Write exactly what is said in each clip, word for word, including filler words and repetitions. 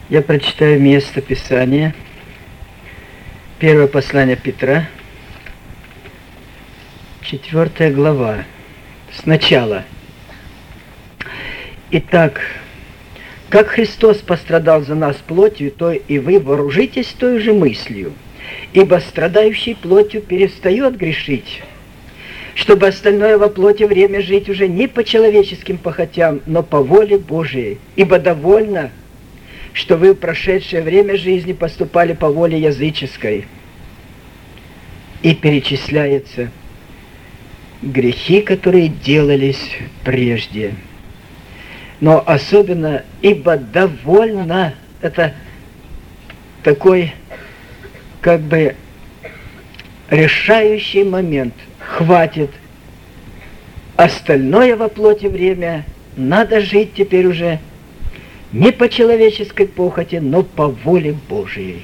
Я прочитаю место Писания. Первое послание Петра, четвертая глава. Сначала. Итак, как Христос пострадал за нас плотью, то и вы вооружитесь той же мыслью, ибо страдающий плотью перестает грешить, чтобы остальное во плоти время жить уже не по человеческим похотям, но по воле Божией, ибо довольно, что вы в прошедшее время жизни поступали по воле языческой. И перечисляются грехи, которые делались прежде. Но особенно, ибо довольно, это такой, как бы, решающий момент. Хватит. Остальное во плоти время надо жить теперь уже не по человеческой похоти, но по воле Божией.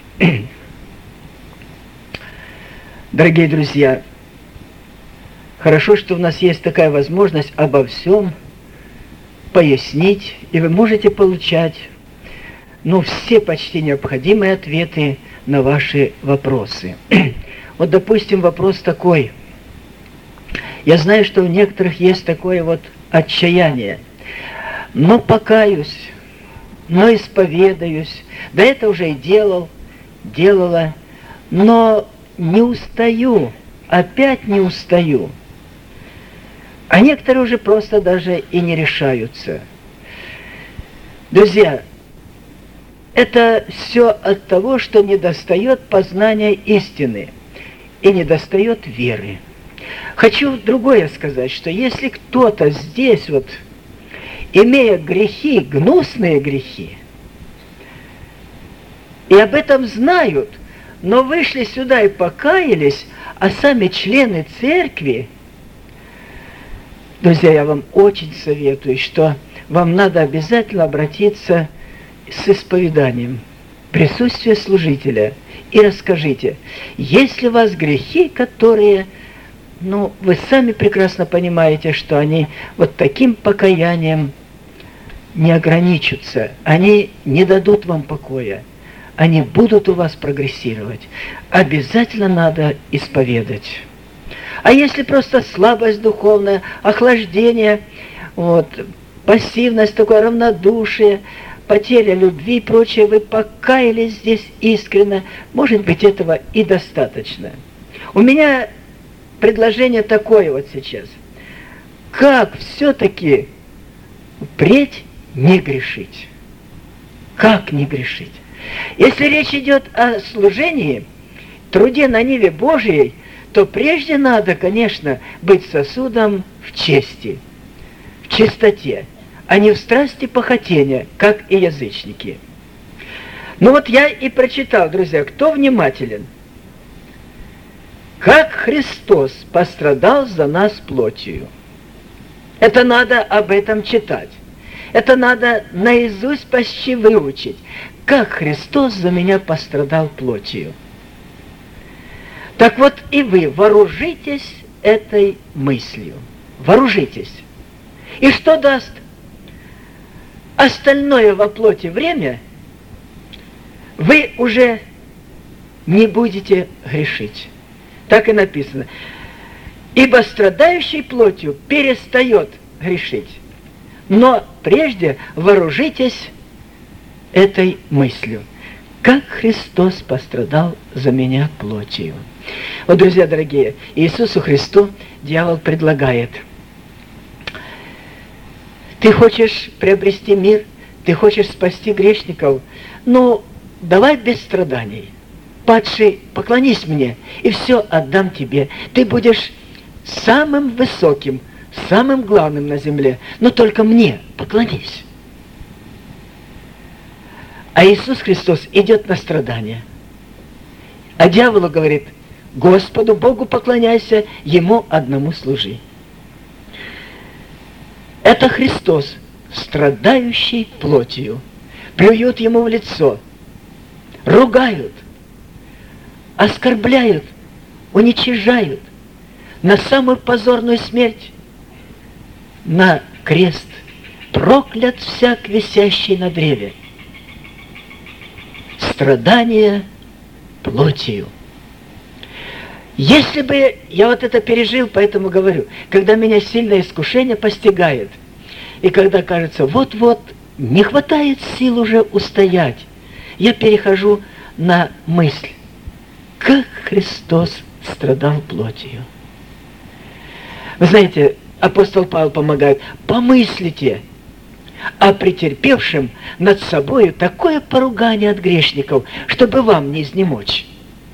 Дорогие друзья, хорошо, что у нас есть такая возможность обо всем пояснить, и вы можете получать, ну, все почти необходимые ответы на ваши вопросы. Вот, допустим, вопрос такой. Я знаю, что у некоторых есть такое вот отчаяние. Но покаюсь, но исповедаюсь. Да это уже и делал, делала, но не устаю, опять не устаю. А некоторые уже просто даже и не решаются. Друзья, это все от того, что недостает познания истины и недостает веры. Хочу другое сказать, что если кто-то здесь вот, имея грехи, гнусные грехи, и об этом знают, но вышли сюда и покаялись, а сами члены церкви, друзья, я вам очень советую, что вам надо обязательно обратиться с исповеданием, присутствие служителя, и расскажите, есть ли у вас грехи, которые, ну, вы сами прекрасно понимаете, что они вот таким покаянием не ограничатся, они не дадут вам покоя, они будут у вас прогрессировать. Обязательно надо исповедать. А если просто слабость духовная, охлаждение, вот, пассивность, такое равнодушие, потеря любви и прочее, вы покаялись здесь искренне, может быть, этого и достаточно. У меня предложение такое вот сейчас. Как все-таки впредь не грешить? Как не грешить? Если речь идет о служении, труде на ниве Божией, то прежде надо, конечно, быть сосудом в чести, в чистоте, а не в страсти похотения, как и язычники. Ну вот я и прочитал, друзья, кто внимателен? Как Христос пострадал за нас плотью. Это надо об этом читать. Это надо наизусть почти выучить. Как Христос за меня пострадал плотью. Так вот и вы вооружитесь этой мыслью. Вооружитесь. И что даст? Остальное во плоти время вы уже не будете грешить. Так и написано. Ибо страдающий плотью перестает грешить. Но прежде вооружитесь этой мыслью. Как Христос пострадал за меня плотью. Вот, друзья дорогие, Иисусу Христу дьявол предлагает: ты хочешь приобрести мир, ты хочешь спасти грешников, но давай без страданий. Падший, поклонись мне, и все отдам тебе. Ты будешь самым высоким, самым главным на земле, но только мне поклонись. А Иисус Христос идет на страдания. А дьяволу говорит: Господу Богу поклоняйся, Ему одному служи. Это Христос, страдающий плотью. Плюют Ему в лицо, ругают, оскорбляют, уничижают, на самую позорную смерть, на крест. Проклят всяк, висящий на древе. страдания плотью. Если бы я вот это пережил, поэтому говорю, когда меня сильное искушение постигает, и когда кажется, вот-вот не хватает сил уже устоять, я перехожу на мысль, как Христос страдал плотью. Вы знаете, апостол Павел помогает, помыслите о претерпевшем над собою такое поругание от грешников, чтобы вам не изнемочь.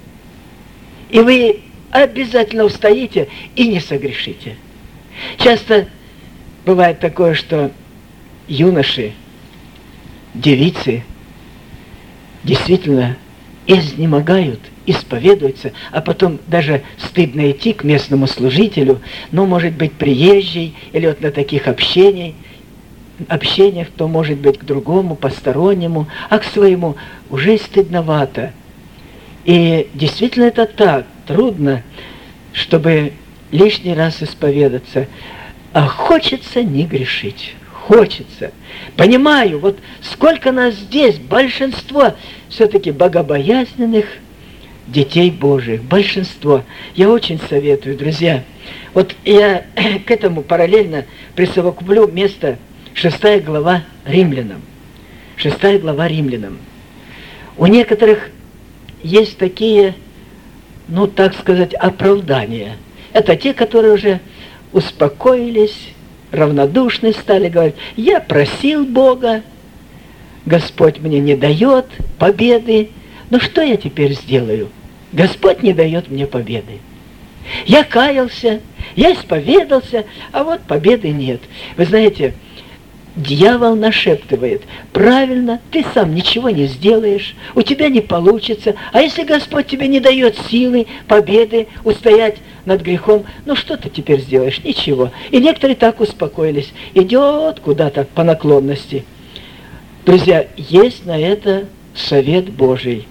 И вы обязательно устоите и не согрешите. Часто бывает такое, что юноши, девицы действительно изнемогают, исповедуются, а потом даже стыдно идти к местному служителю, ну, может быть, приезжий, или вот на таких общениях, общениях, то может быть к другому, постороннему, а к своему уже стыдновато. И действительно это так, трудно, чтобы лишний раз исповедаться, а хочется не грешить. Хочется. Понимаю, вот сколько нас здесь, большинство все-таки богобоязненных детей Божьих, большинство. Я очень советую, друзья. Вот я к этому параллельно присовокуплю место шестая глава Римлянам. Шестая глава Римлянам. У некоторых есть такие, ну так сказать, оправдания. Это те, которые уже успокоились, равнодушны стали, говорить, я просил Бога, Господь мне не дает победы, но что я теперь сделаю? Господь не дает мне победы. Я каялся, я исповедался, а вот победы нет. Вы знаете, дьявол нашептывает, правильно, ты сам ничего не сделаешь, у тебя не получится, а если Господь тебе не дает силы, победы, устоять над грехом, ну что ты теперь сделаешь? Ничего. И некоторые так успокоились, идет куда-то по наклонности. Друзья, есть на это совет Божий.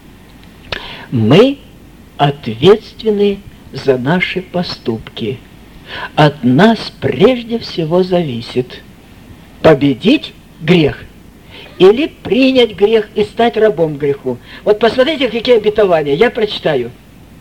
Мы ответственны за наши поступки. От нас прежде всего зависит победить грех или принять грех и стать рабом греху. Вот посмотрите, какие обетования. Я прочитаю.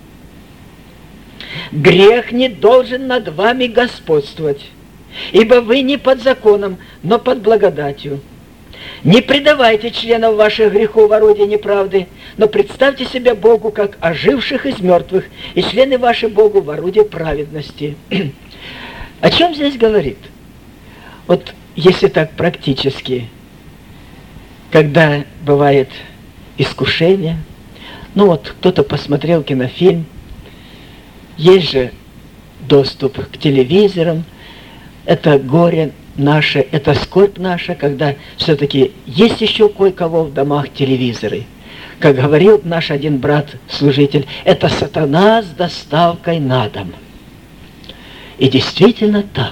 Грех не должен над вами господствовать, ибо вы не под законом, но под благодатью. Не предавайте членов ваших грехов в орудие неправды, но представьте себя Богу, как оживших из мертвых, и члены ваши Богу в орудие праведности. О чем здесь говорит? Вот если так практически, когда бывает искушение, ну вот кто-то посмотрел кинофильм, есть же доступ к телевизорам, это горе наше, это скорбь наша, когда все-таки есть еще кое-кого в домах телевизоры. Как говорил наш один брат-служитель, это сатана с доставкой на дом. И действительно так.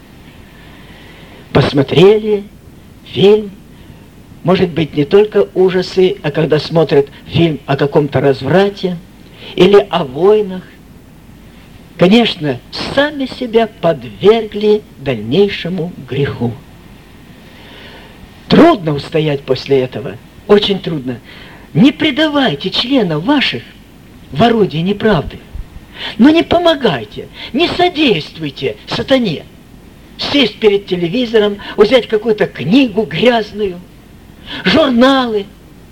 Посмотрели фильм, может быть, не только ужасы, а когда смотрят фильм о каком-то разврате или о войнах, конечно, сами себя подвергли дальнейшему греху. Трудно устоять после этого, очень трудно. Не предавайте членов ваших в орудие неправды, но не помогайте, не содействуйте сатане. Сесть перед телевизором, взять какую-то книгу грязную, журналы,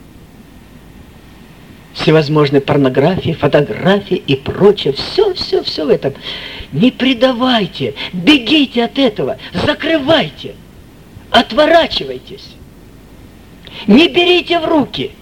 всевозможные порнографии, фотографии и прочее. Все, все, все в этом. Не предавайте, бегите от этого, закрывайте, отворачивайтесь. Не берите в руки.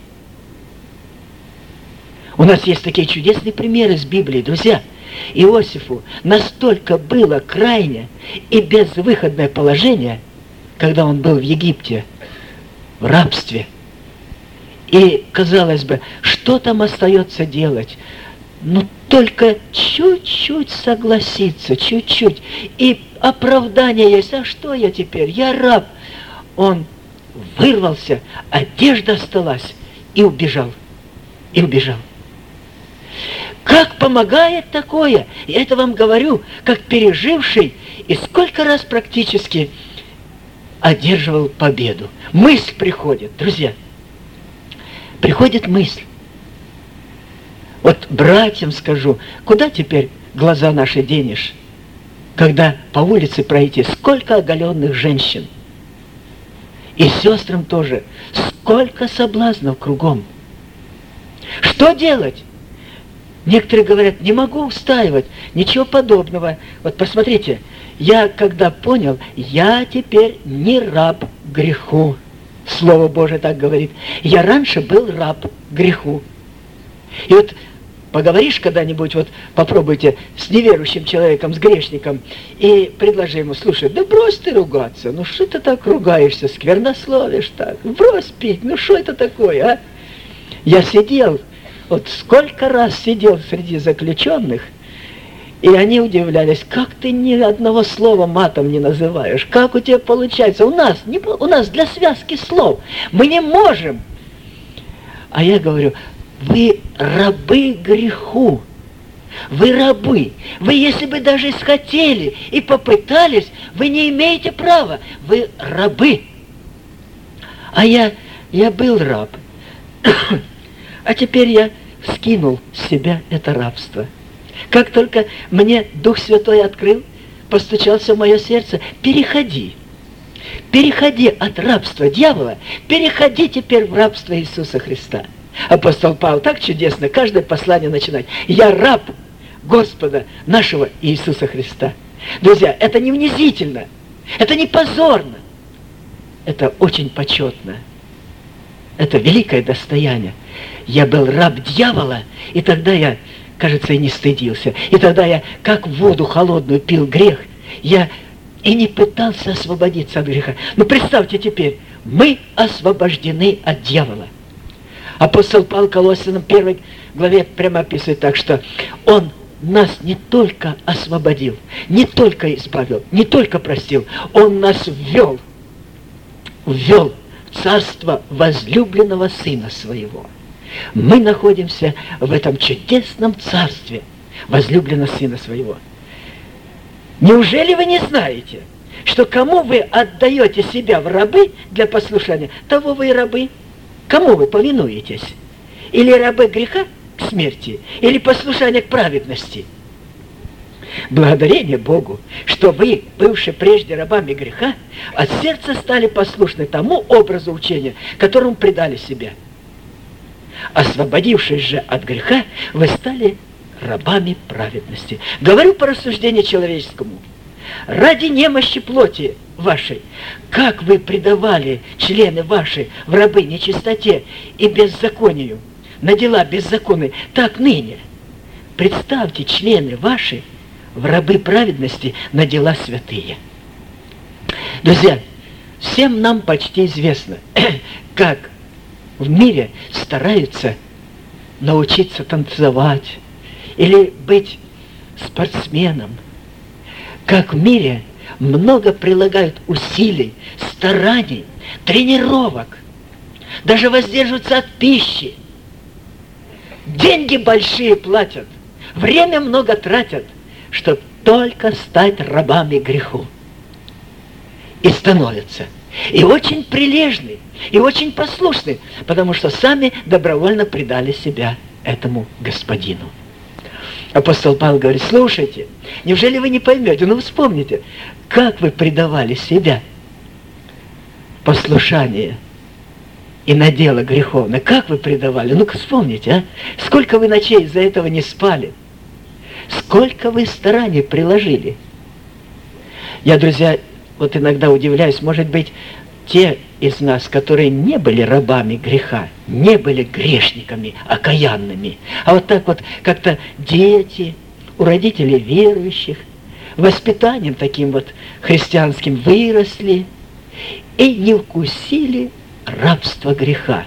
У нас есть такие чудесные примеры из Библии, друзья. Иосифу настолько было крайне и безвыходное положение, когда он был в Египте, в рабстве. И, казалось бы, что там остается делать? Ну, только чуть-чуть согласиться, чуть-чуть. И оправдание есть. А что я теперь? Я раб. Он вырвался, одежда осталась и убежал. И убежал. Как помогает такое? Я это вам говорю, как переживший, и сколько раз практически одерживал победу. Мысль приходит, друзья. приходит мысль. Вот братьям скажу, куда теперь глаза наши денешь, когда по улице пройти, сколько оголенных женщин. И сестрам тоже, сколько соблазнов кругом. Что делать? Некоторые говорят, не могу устаивать, ничего подобного. Вот посмотрите, я когда понял, я теперь не раб греху. Слово Божие так говорит. Я раньше был раб греху. И вот поговоришь когда-нибудь, вот попробуйте с неверующим человеком, с грешником, и предложи ему, слушай, да брось ты ругаться, ну что ты так ругаешься, сквернословишь так, брось пить, ну что это такое, а? Я сидел, вот сколько раз сидел среди заключенных, и они удивлялись, как ты ни одного слова матом не называешь, как у тебя получается, у нас, не, у нас для связки слов, мы не можем. А я говорю, вы рабы греху, вы рабы, вы если бы даже хотели и попытались, вы не имеете права, вы рабы. А я, я был раб, а теперь я скинул с себя это рабство. Как только мне Дух Святой открыл, постучался в мое сердце, переходи, переходи от рабства дьявола, переходи теперь в рабство Иисуса Христа. Апостол Павел так чудесно каждое послание начинает. Я раб Господа нашего Иисуса Христа. Друзья, это не унизительно, это не позорно, это очень почетно. Это великое достояние. Я был раб дьявола, и тогда я, кажется, и не стыдился. И тогда я, как воду холодную, пил грех. Я и не пытался освободиться от греха. Но представьте теперь, мы освобождены от дьявола. Апостол Павел Колоссянам первой главе прямо описывает так, что он нас не только освободил, не только избавил, не только простил, он нас ввел, ввел в царство возлюбленного Сына Своего. Мы находимся в этом чудесном царстве возлюбленного Сына Своего. Неужели вы не знаете, что кому вы отдаете себя в рабы для послушания, того вы и рабы? Кому вы повинуетесь? Или рабы греха к смерти, или послушание к праведности? Благодарение Богу, что вы, бывшие прежде рабами греха, от сердца стали послушны тому образу учения, которому предали себя. Освободившись же от греха, вы стали рабами праведности. Говорю по рассуждению человеческому. Ради немощи плоти вашей, как вы предавали члены ваши в рабы нечистоте и беззаконию, на дела беззаконные, так ныне представьте члены ваши в рабы праведности на дела святые. Друзья, всем нам почти известно, как в мире стараются научиться танцевать или быть спортсменом, как в мире много прилагают усилий, стараний, тренировок, даже воздерживаются от пищи. Деньги большие платят, время много тратят, чтобы только стать рабами греху. И становятся. И очень прилежны, и очень послушны, потому что сами добровольно предали себя этому господину. Апостол Павел говорит, слушайте, неужели вы не поймете, ну вспомните, как вы предавали себя послушание и на дело греховное, как вы предавали, ну-ка вспомните, а? Сколько вы ночей из-за этого не спали, сколько вы стараний приложили. Я, друзья, вот иногда удивляюсь, может быть, те из нас, которые не были рабами греха, не были грешниками, окаянными, а вот так вот как-то дети у родителей верующих, воспитанием таким вот христианским выросли и не вкусили рабство греха.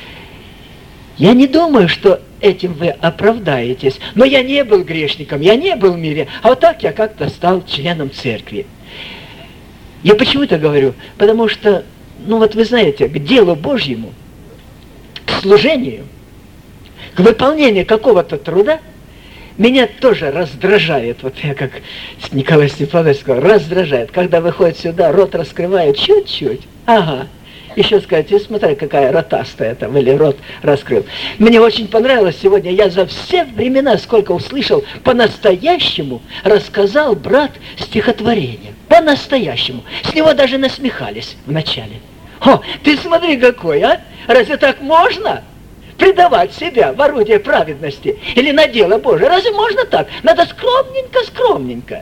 Я не думаю, что этим вы оправдаетесь, но я не был грешником, я не был в мире, а вот так я как-то стал членом церкви. Я почему это говорю? Потому что, ну вот вы знаете, к делу Божьему, к служению, к выполнению какого-то труда, меня тоже раздражает, вот я как Николай Степанович сказал, раздражает, когда выходит сюда, рот раскрывает чуть-чуть, ага, Еще сказать, и смотри, какая ротастая там, или рот раскрыл. Мне очень понравилось сегодня, я за все времена, сколько услышал, по-настоящему рассказал брат стихотворение. По-настоящему. С него даже насмехались вначале. О, ты смотри какой, а? Разве так можно? Предавать себя в орудие праведности или на дело Божие. Разве можно так? Надо скромненько, скромненько.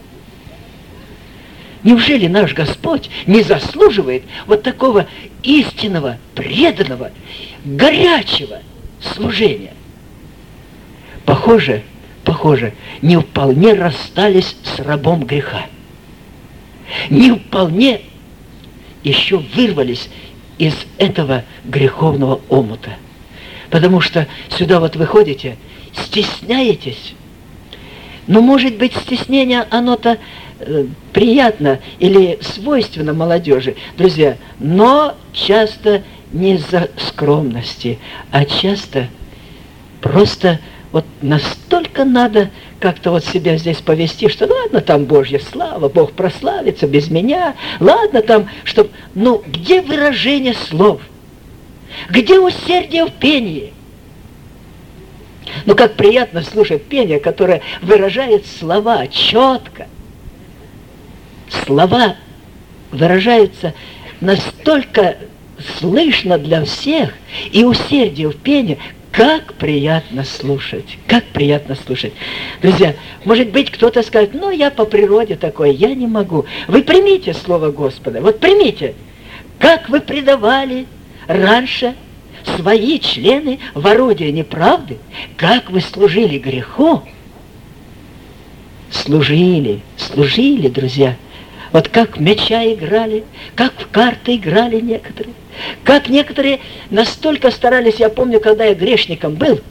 Неужели наш Господь не заслуживает вот такого истинного, преданного, горячего служения? Похоже, похоже, не вполне расстались с рабом греха. Не вполне еще вырвались из этого греховного омута. Потому что сюда вот вы ходите, стесняетесь. Но, может быть, стеснение, оно-то э, приятно или свойственно молодежи, друзья, но часто не из-за скромности, а часто просто вот настолько надо как-то вот себя здесь повести, что ладно, там Божья слава, Бог прославится без меня, ладно там, чтоб... Ну, где выражение слов? Где усердие в пении? Ну, как приятно слушать пение, которое выражает слова четко. Слова выражаются настолько слышно для всех, и усердие в пении, как приятно слушать, как приятно слушать. Друзья, может быть, кто-то скажет, ну, я по природе такой, я не могу. Вы примите Слово Господа, вот примите, как вы предавали раньше свои члены в орудие неправды, как вы служили греху. Служили, служили, друзья. Вот как в мяча играли, как в карты играли некоторые, как некоторые настолько старались, я помню, когда я грешником был,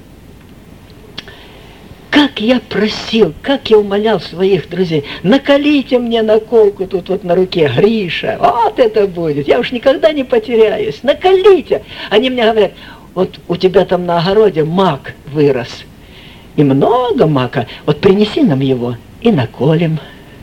как я просил, как я умолял своих друзей, наколите мне наколку тут вот на руке, Гриша, вот это будет, я уж никогда не потеряюсь, наколите. Они мне говорят, вот у тебя там на огороде мак вырос, и много мака, вот принеси нам его и наколем.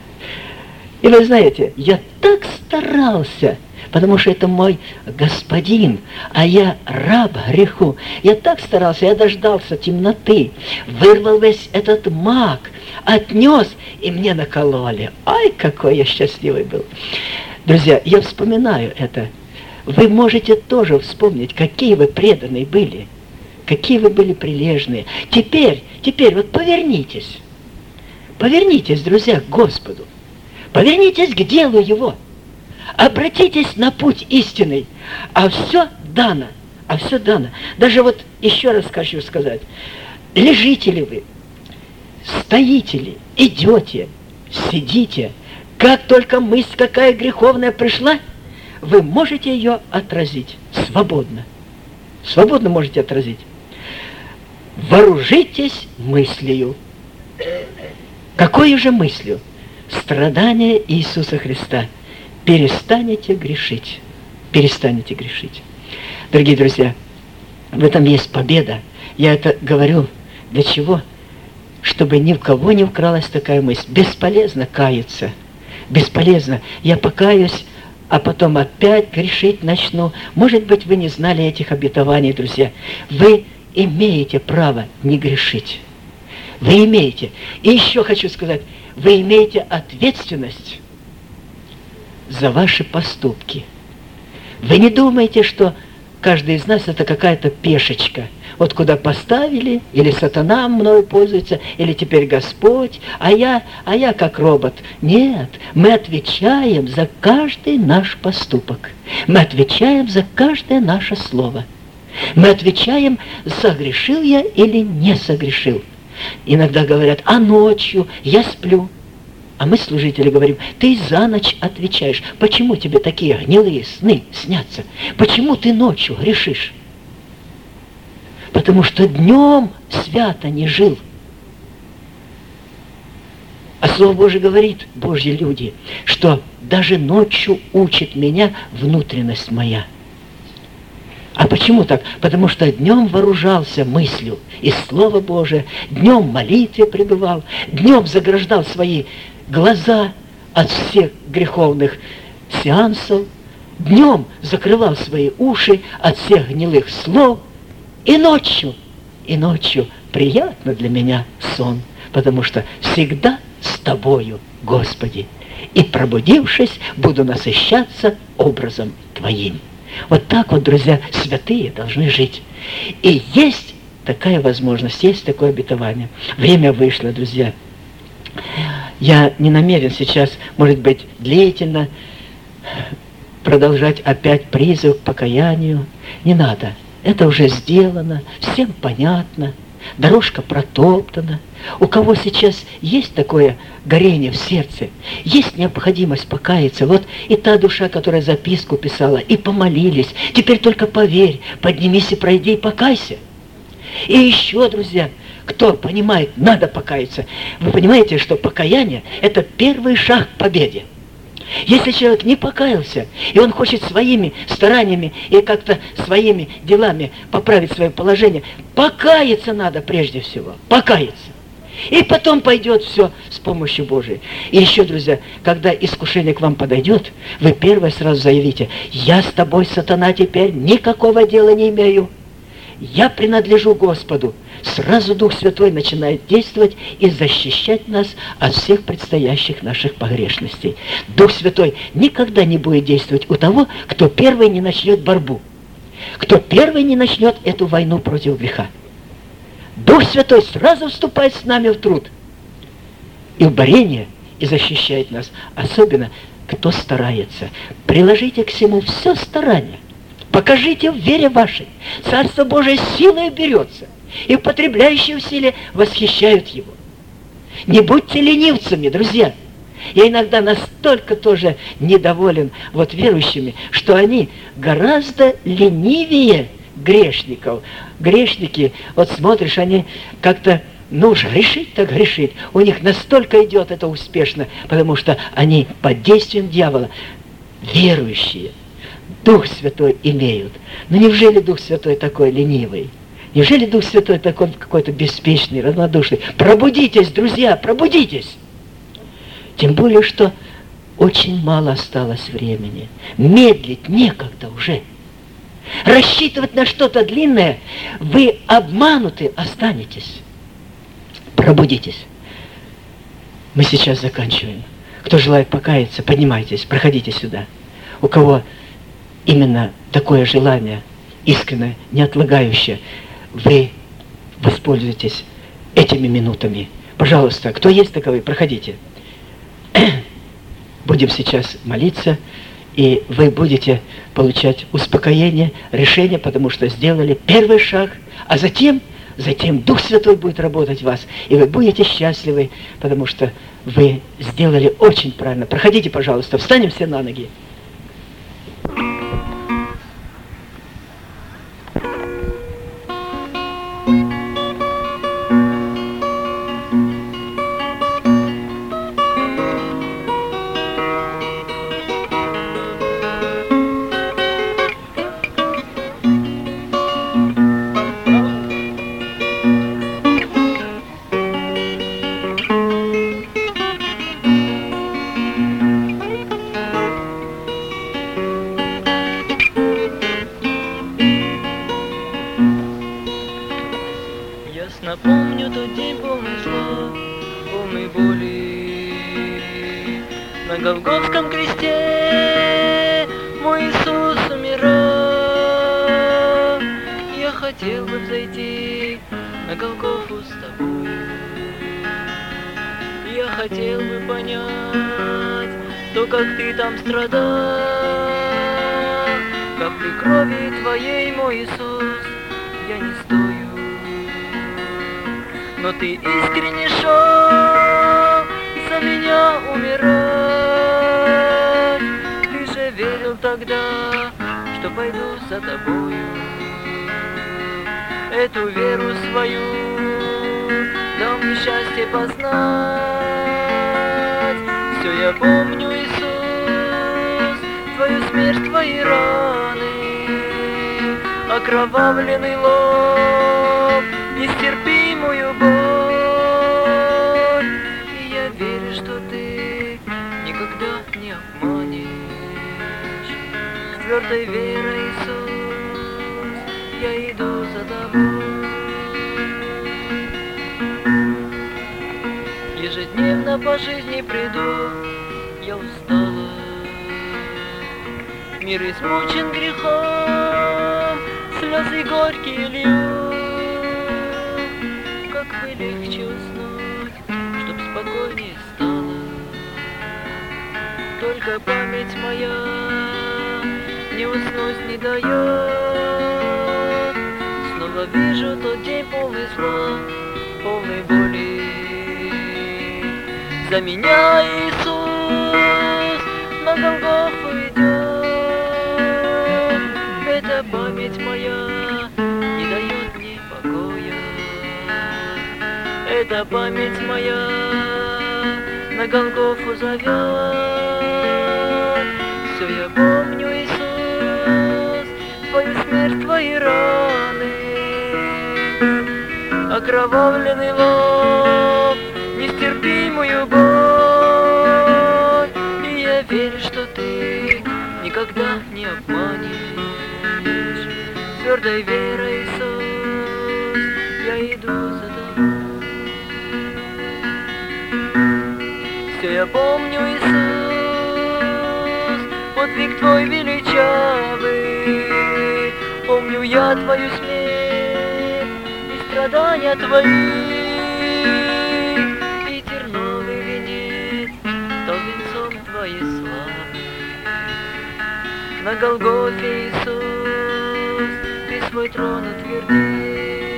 И вы знаете, я так старался, потому что это мой господин, а я раб греху. Я так старался, я дождался темноты, вырвал весь этот мак, отнес, и мне накололи. Ай, какой я счастливый был. Друзья, я вспоминаю это. Вы можете тоже вспомнить, какие вы преданные были, какие вы были прилежные. Теперь, теперь вот повернитесь, повернитесь, друзья, к Господу. Повернитесь к делу Его. Обратитесь на путь истинный. А все дано. А все дано. Даже вот еще раз хочу сказать. Лежите ли вы? Стоите ли? Идете? Сидите? Как только мысль какая греховная пришла, вы можете ее отразить. Свободно. Свободно можете отразить. Вооружитесь мыслью. Какой же мыслью? Страдания Иисуса Христа. Перестанете грешить. Перестанете грешить. Дорогие друзья, в этом есть победа. Я это говорю для чего? Чтобы ни в кого не вкралась такая мысль. Бесполезно каяться. Бесполезно. Я покаюсь, а потом опять грешить начну. Может быть, вы не знали этих обетований, друзья. Вы имеете право не грешить. Вы имеете. И еще хочу сказать, вы имеете ответственность за ваши поступки. Вы не думаете, что каждый из нас это какая-то пешечка. Вот куда поставили, или сатана мною пользуется, или теперь Господь, а я, а я как робот. Нет, мы отвечаем за каждый наш поступок. Мы отвечаем за каждое наше слово. Мы отвечаем, согрешил я или не согрешил. Иногда говорят, а ночью я сплю. А мы, служители, говорим, ты за ночь отвечаешь. Почему тебе такие гнилые сны снятся? Почему ты ночью грешишь? Потому что днем свято не жил. А Слово Божие говорит, Божьи люди, что даже ночью учит меня внутренность моя. А почему так? Потому что днем вооружался мыслью из Слова Божия, днем в молитве пребывал, днем заграждал свои глаза от всех греховных сеансов, днем закрывал свои уши от всех гнилых слов, и ночью, и ночью приятно для меня сон, потому что всегда с Тобою, Господи, и, пробудившись, буду насыщаться образом Твоим. Вот так вот, друзья, святые должны жить. И есть такая возможность, есть такое обетование. Время вышло, друзья. Я не намерен сейчас, может быть, длительно продолжать опять призыв к покаянию. Не надо. Это уже сделано, всем понятно, дорожка протоптана. У кого сейчас есть такое горение в сердце, есть необходимость покаяться. Вот и та душа, которая записку писала, и помолились. Теперь только поверь, поднимись и пройди, и покайся. И еще, друзья, кто понимает, надо покаяться. Вы понимаете, что покаяние – это первый шаг к победе. Если человек не покаялся, и он хочет своими стараниями и как-то своими делами поправить свое положение, покаяться надо прежде всего, покаяться. И потом пойдет все с помощью Божией. И еще, друзья, когда искушение к вам подойдет, вы первое сразу заявите: «Я с тобой, сатана, теперь никакого дела не имею. Я принадлежу Господу». Сразу Дух Святой начинает действовать и защищать нас от всех предстоящих наших погрешностей. Дух Святой никогда не будет действовать у того, кто первый не начнет борьбу, кто первый не начнет эту войну против греха. Дух Святой сразу вступает с нами в труд и в борение, и защищает нас. Особенно, кто старается. Приложите к всему все старание. Покажите в вере вашей. Царство Божие силой берется, и употребляющие усилия восхищают его. Не будьте ленивцами, друзья. Я иногда настолько тоже недоволен вот верующими, что они гораздо ленивее грешников. Грешники, вот смотришь, они как-то, ну уж грешить так грешить. У них настолько идет это успешно, потому что они под действием дьявола. Верующие Дух Святой имеют. Но неужели Дух Святой такой ленивый? Неужели Дух Святой такой какой-то беспечный, равнодушный? Пробудитесь, друзья, пробудитесь! Тем более, что очень мало осталось времени. Медлить некогда уже. Рассчитывать на что-то длинное, вы обмануты останетесь. Пробудитесь. Мы сейчас заканчиваем. Кто желает покаяться, поднимайтесь, проходите сюда. У кого именно такое желание, искреннее, неотлагающее, вы воспользуетесь этими минутами. Пожалуйста, кто есть таковые, проходите. Будем сейчас молиться, и вы будете получать успокоение, решение, потому что сделали первый шаг, а затем, затем Дух Святой будет работать в вас, и вы будете счастливы, потому что вы сделали очень правильно. Проходите, пожалуйста, встанем все на ноги. Напомню тот день полный зла, полный боли. На Голгофском кресте мой Иисус умирал. Я хотел бы взойти на Голгофу с тобой. Я хотел бы понять то, как ты там страдал. Капли крови твоей, мой Иисус, я не стою. Но ты искренне шел за меня умирать. Ты же верил тогда, что пойду за тобою. Эту веру свою дал мне счастье познать. Все я помню, Иисус, твою смерть, твои раны, окровавленный лоб, нестерпимую боль. И я верю, что ты никогда не обманешь. твердой верой, Иисус, я иду за тобой. Ежедневно по жизни приду, я устала. Мир измучен грехом, слезы горькие лью. Как бы легче уснуть, чтоб спокойнее стало. Только память моя не уснуть не дает. Снова вижу тот день полный зла, полный боли. За меня Иисус на Голгофу идет. Эта память моя не дает мне покоя. Эта память моя на Голгофу зовет. Все я помню, Иисус, твою смерть, твои раны, окровавленный лоб, нестерпимую боль. И я верю, что ты никогда не обманешь. Твердой верой, Иисус, я иду за тобой. Все я помню, Иисус, подвиг твой величавый. Помню я твою смерть и страдания твои. И терновый венец стал венцом твоей славы. На Голгофе, Иисус, ты свой трон утвердил.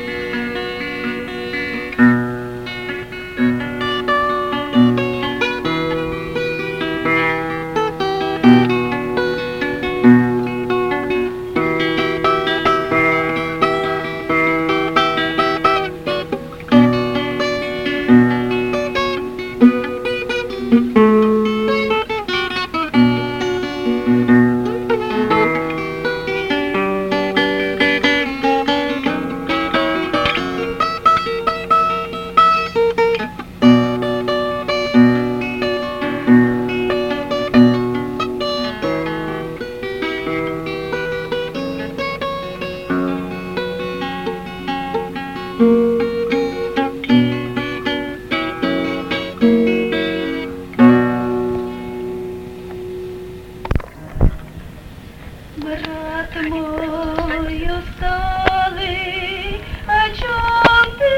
Брат мой усталый, о чем ты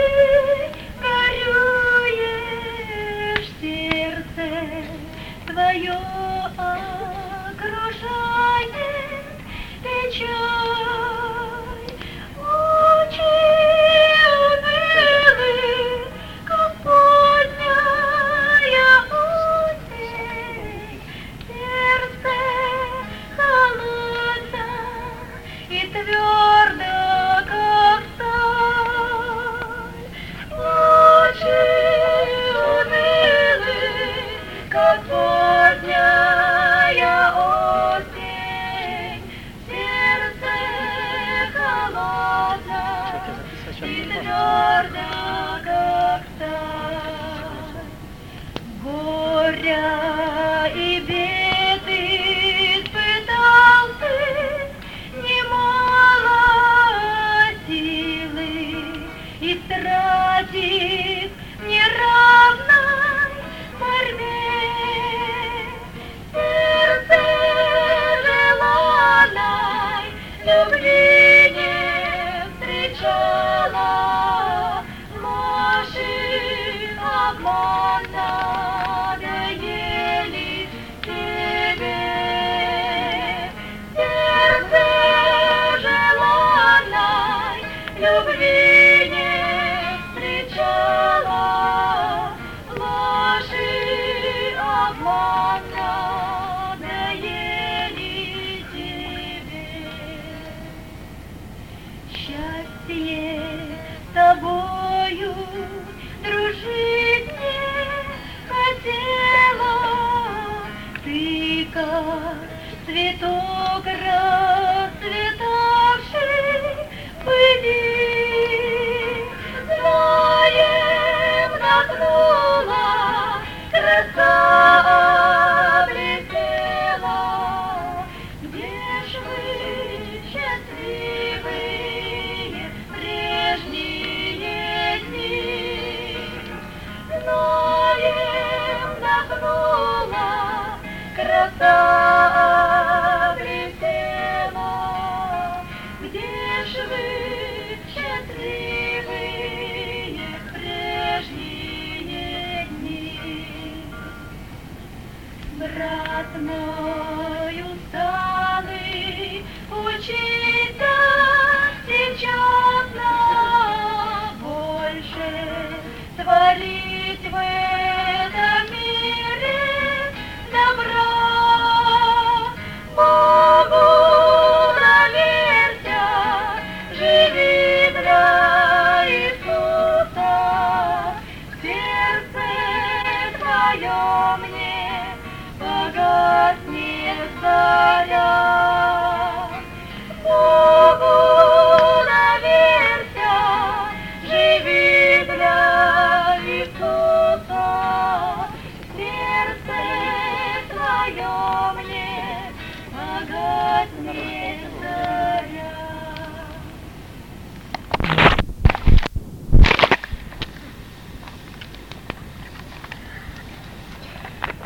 горюешь, сердце твое окружает печаль. Очи унылы, как поздняя осень, сердце и твердо, как сталь. Очи унылы, как поздняя осень, сердце холодно и твердо, как сталь. Горя и беды испытал ты, немало силы истратив в неравной борьбе. Сердце желанной любви не встречало, ложь и обман надоели тебе. Любви не встречала, ложь и обман надоели тебе. Счастье с тобою дружить не хотела, ты как цветок расцветавший в пыли. Знаем, вдохнула, краса облетела. Где ж вы,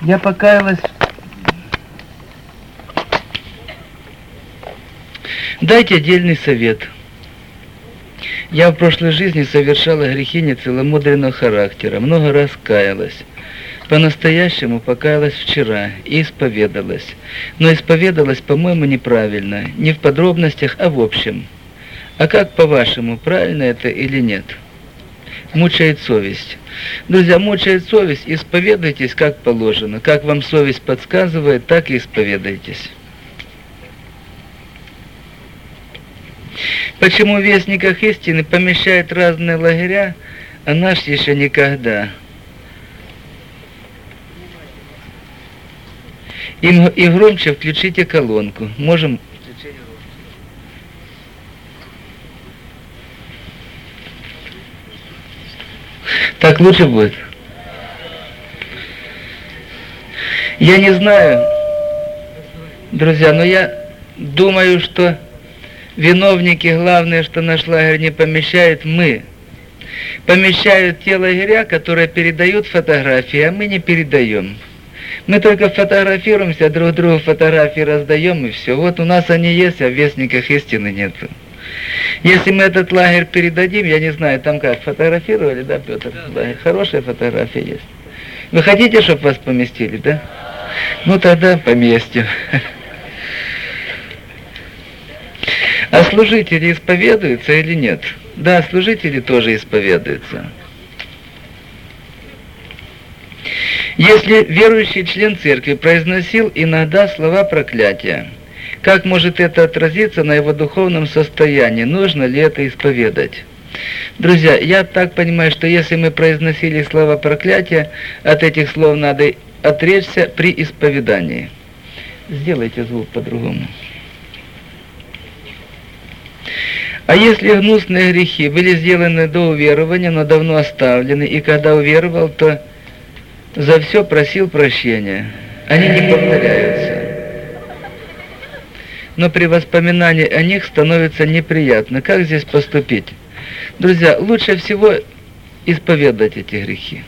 Я покаялась. Дайте отдельный совет. Я в прошлой жизни совершала грехи нецеломудренного характера, много раз каялась. По-настоящему покаялась вчера и исповедалась. Но исповедалась, по-моему, неправильно, не в подробностях, а в общем. А как, по-вашему, правильно это или нет? Мучает совесть. Друзья, мучает совесть, исповедуйтесь как положено. Как вам совесть подсказывает, так и исповедуйтесь. Почему в Вестниках истины помещают разные лагеря, а наш еще никогда? И, и громче включите колонку. Можем... Так лучше будет? Я не знаю, друзья, но я думаю, что виновники, главное, что наш лагерь не помещает, мы. Помещают те лагеря, которые передают фотографии, а мы не передаем. Мы только фотографируемся, друг другу фотографии раздаем, и все. Вот у нас они есть, а в Вестниках истины нету. Если мы этот лагерь передадим, я не знаю, там как, фотографировали, да, Петр? Лагерь? Хорошая фотография есть. Вы хотите, чтобы вас поместили, да? Ну тогда поместим. А служители исповедуются или нет? Да, служители тоже исповедуются. Если верующий член церкви произносил иногда слова проклятия, как может это отразиться на его духовном состоянии? Нужно ли это исповедать? Друзья, я так понимаю, что если мы произносили слова проклятия, от этих слов надо отречься при исповедании. Сделайте звук по-другому. А если гнусные грехи были сделаны до уверования, но давно оставлены, и когда уверовал, то за все просил прощения, они не повторяются. Но при воспоминании о них становится неприятно. Как здесь поступить? Друзья, лучше всего исповедать эти грехи.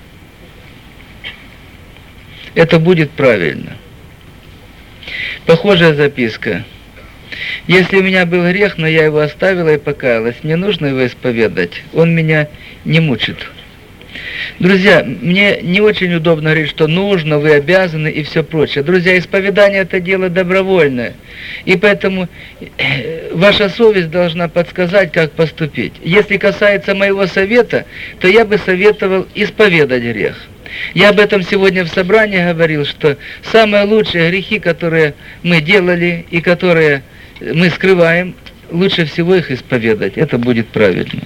Это будет правильно. Похожая записка. Если у меня был грех, но я его оставила и покаялась, мне нужно его исповедать. Он меня не мучит. Друзья, мне не очень удобно говорить, что нужно, вы обязаны и все прочее. Друзья, исповедание – это дело добровольное. И поэтому ваша совесть должна подсказать, как поступить. Если касается моего совета, то я бы советовал исповедать грех. Я об этом сегодня в собрании говорил, что самые лучшие грехи, которые мы делали и которые мы скрываем, лучше всего их исповедать. Это будет правильно.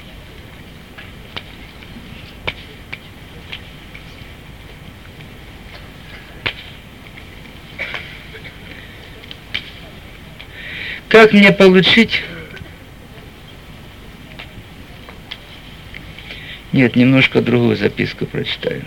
Как мне получить... Нет, немножко другую записку прочитаю.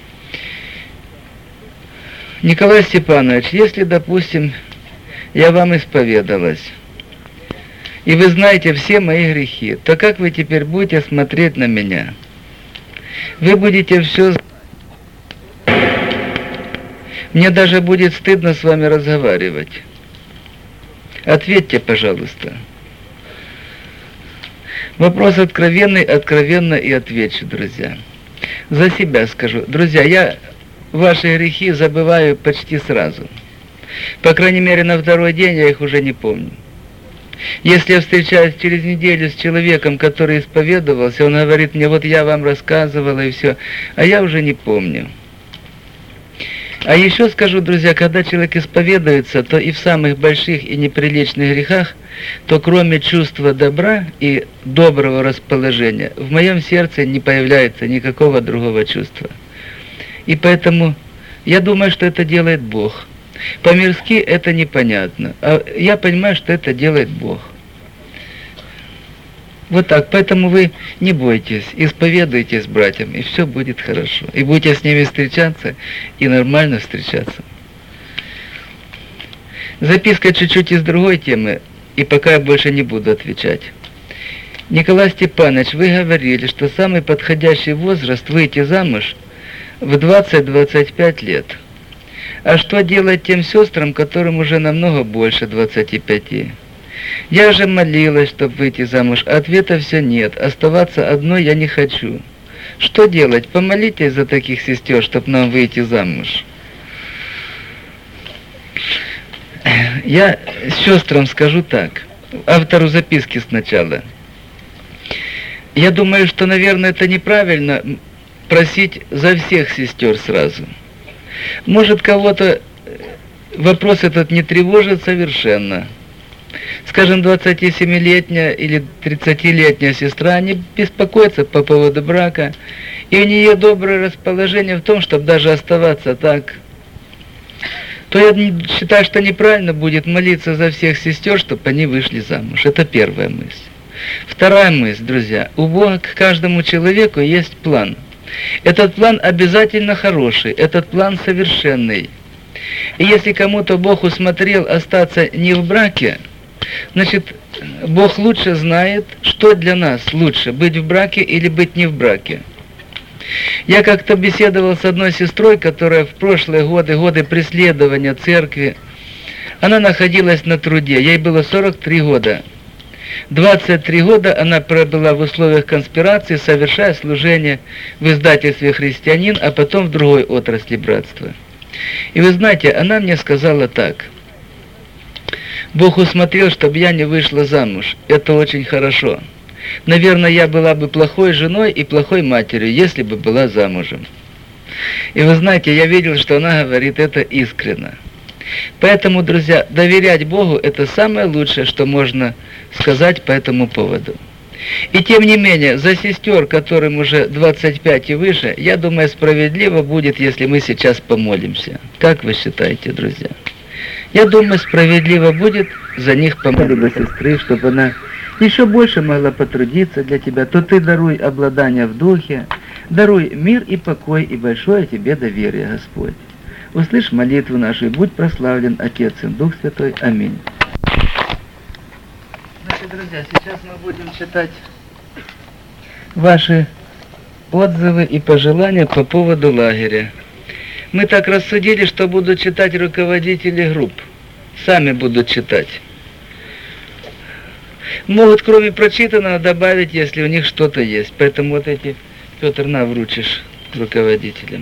Николай Степанович, если, допустим, я вам исповедалась, и вы знаете все мои грехи, то как вы теперь будете смотреть на меня? Вы будете все знать. Мне даже будет стыдно с вами разговаривать. Ответьте, пожалуйста. Вопрос откровенный, откровенно и отвечу, друзья. За себя скажу. Друзья, я ваши грехи забываю почти сразу. По крайней мере, на второй день я их уже не помню. Если я встречаюсь через неделю с человеком, который исповедовался, он говорит мне, вот я вам рассказывала и все, а я уже не помню. А еще скажу, друзья, когда человек исповедуется, то и в самых больших и неприличных грехах, то кроме чувства добра и доброго расположения, в моем сердце не появляется никакого другого чувства. И поэтому я думаю, что это делает Бог. По-мирски это непонятно, а я понимаю, что это делает Бог. Вот так, поэтому вы не бойтесь, исповедуйтесь братьям, и все будет хорошо. И будете с ними встречаться, и нормально встречаться. Записка чуть-чуть из другой темы, и пока я больше не буду отвечать. Николай Степанович, вы говорили, что самый подходящий возраст выйти замуж в двадцать-двадцать пять лет. А что делать тем сестрам, которым уже намного больше двадцати пяти? Я же молилась, чтобы выйти замуж, а ответа все нет. Оставаться одной я не хочу. Что делать? Помолитесь за таких сестер, чтобы нам выйти замуж. Я сестрам скажу так, автору записки сначала. Я думаю, что, наверное, это неправильно просить за всех сестер сразу. Может, кого-то вопрос этот не тревожит совершенно. Скажем, двадцатисемилетняя или тридцатилетняя сестра не беспокоится по поводу брака, и у нее доброе расположение в том, чтобы даже оставаться так, то я считаю, что неправильно будет молиться за всех сестер, чтобы они вышли замуж. Это первая мысль. Вторая мысль, друзья, у Бога к каждому человеку есть план. Этот план обязательно хороший, этот план совершенный. И если кому-то Бог усмотрел остаться не в браке, значит, Бог лучше знает, что для нас лучше, быть в браке или быть не в браке. Я как-то беседовал с одной сестрой, которая в прошлые годы, годы преследования церкви, она находилась на труде, ей было сорок три года. двадцать три года она пробыла в условиях конспирации, совершая служение в издательстве «Христианин», а потом в другой отрасли братства. И вы знаете, она мне сказала так: «Бог усмотрел, чтобы я не вышла замуж. Это очень хорошо. Наверное, я была бы плохой женой и плохой матерью, если бы была замужем». И вы знаете, я видел, что она говорит это искренне. Поэтому, друзья, доверять Богу – это самое лучшее, что можно сказать по этому поводу. И тем не менее, за сестер, которым уже двадцать пять и выше, я думаю, справедливо будет, если мы сейчас помолимся. Как вы считаете, друзья? Я думаю, справедливо будет за них помолиться сестры, чтобы она еще больше могла потрудиться для тебя. То ты даруй обладание в духе, даруй мир и покой и большое тебе доверие, Господь. Услышь молитву нашу, и будь прославлен Отец и Дух Святой. Аминь. Значит, друзья, сейчас мы будем читать ваши отзывы и пожелания по поводу лагеря. Мы так рассудили, что будут читать руководители групп. Сами будут читать. Могут, кроме прочитанного, добавить, если у них что-то есть. Поэтому вот эти, Петр, на, вручишь руководителям.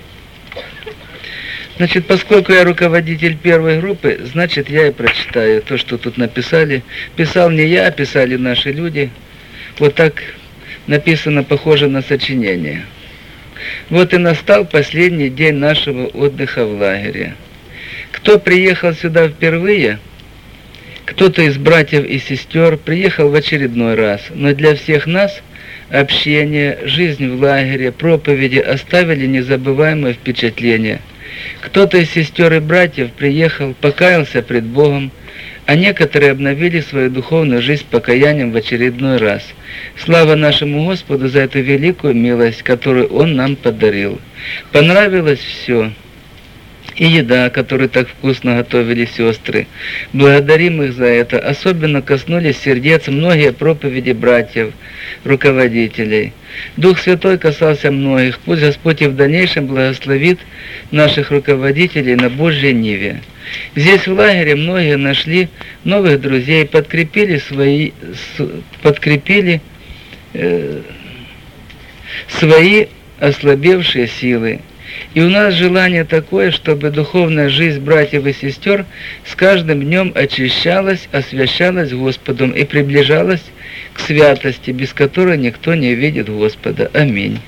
Значит, поскольку я руководитель первой группы, значит, я и прочитаю то, что тут написали. Писал не я, а писали наши люди. Вот так написано, похоже на сочинение. Вот и настал последний день нашего отдыха в лагере. Кто приехал сюда впервые, кто-то из братьев и сестер приехал в очередной раз, но для всех нас общение, жизнь в лагере, проповеди оставили незабываемое впечатление. Кто-то из сестер и братьев приехал, покаялся пред Богом, а некоторые обновили свою духовную жизнь покаянием в очередной раз. Слава нашему Господу за эту великую милость, которую Он нам подарил. Понравилось все. И еда, которую так вкусно готовили сестры. Благодарим их за это. Особенно коснулись сердец многие проповеди братьев, руководителей. Дух Святой касался многих. Пусть Господь и в дальнейшем благословит наших руководителей на Божьей ниве. Здесь в лагере многие нашли новых друзей, подкрепили свои, подкрепили э, свои ослабевшие силы. И у нас желание такое, чтобы духовная жизнь братьев и сестер с каждым днем очищалась, освящалась Господом и приближалась к святости, без которой никто не видит Господа. Аминь.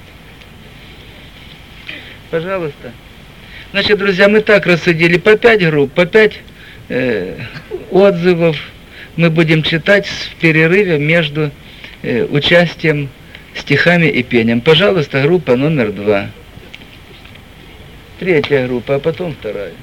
Пожалуйста. Значит, друзья, мы так рассудили по пять групп, по пять э, отзывов мы будем читать в перерыве между э, участием, стихами и пением. Пожалуйста, группа номер два. Третья группа, а потом вторая.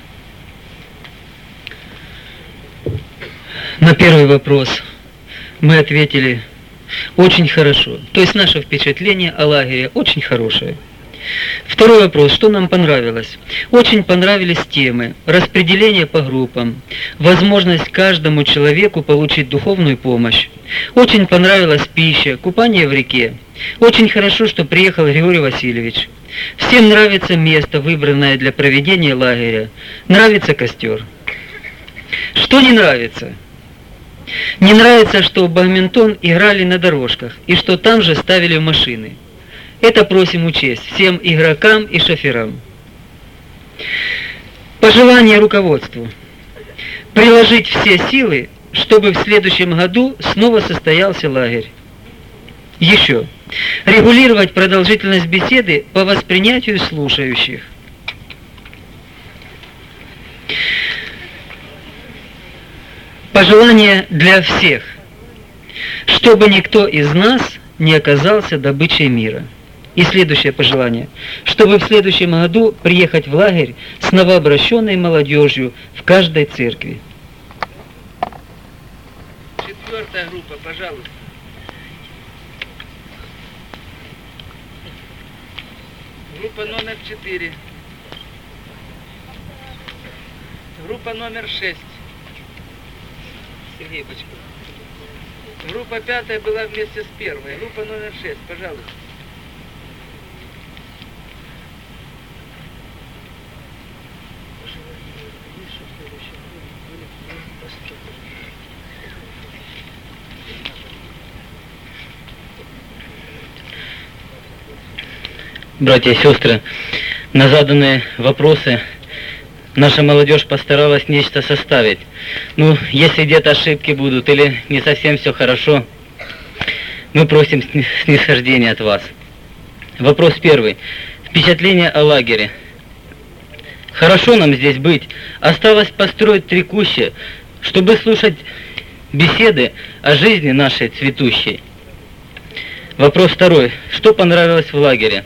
На первый вопрос мы ответили очень хорошо. То есть наше впечатление о лагере очень хорошее. Второй вопрос. Что нам понравилось? Очень понравились темы, распределение по группам, возможность каждому человеку получить духовную помощь. Очень понравилась пища, купание в реке. Очень хорошо, что приехал Григорий Васильевич. Всем нравится место, выбранное для проведения лагеря. Нравится костер. Что не нравится? Не нравится, что бадминтон играли на дорожках и что там же ставили машины. Это просим учесть всем игрокам и шоферам. Пожелание руководству. Приложить все силы, чтобы в следующем году снова состоялся лагерь. Еще. Регулировать продолжительность беседы по воспринятию слушающих. Пожелание для всех. Чтобы никто из нас не оказался добычей мира. И следующее пожелание. Чтобы в следующем году приехать в лагерь с новообращенной молодежью в каждой церкви. Четвертая группа, пожалуйста. Группа номер четыре. Группа номер шесть. Сергей Бочков. Группа пятая была вместе с первой. Группа номер шесть, пожалуйста. Братья и сестры, на заданные вопросы наша молодежь постаралась нечто составить. Ну, если где-то ошибки будут или не совсем все хорошо, мы просим снисхождения от вас. Вопрос первый. Впечатление о лагере. Хорошо нам здесь быть. Осталось построить три кущи, чтобы слушать беседы о жизни нашей цветущей. Вопрос второй. Что понравилось в лагере?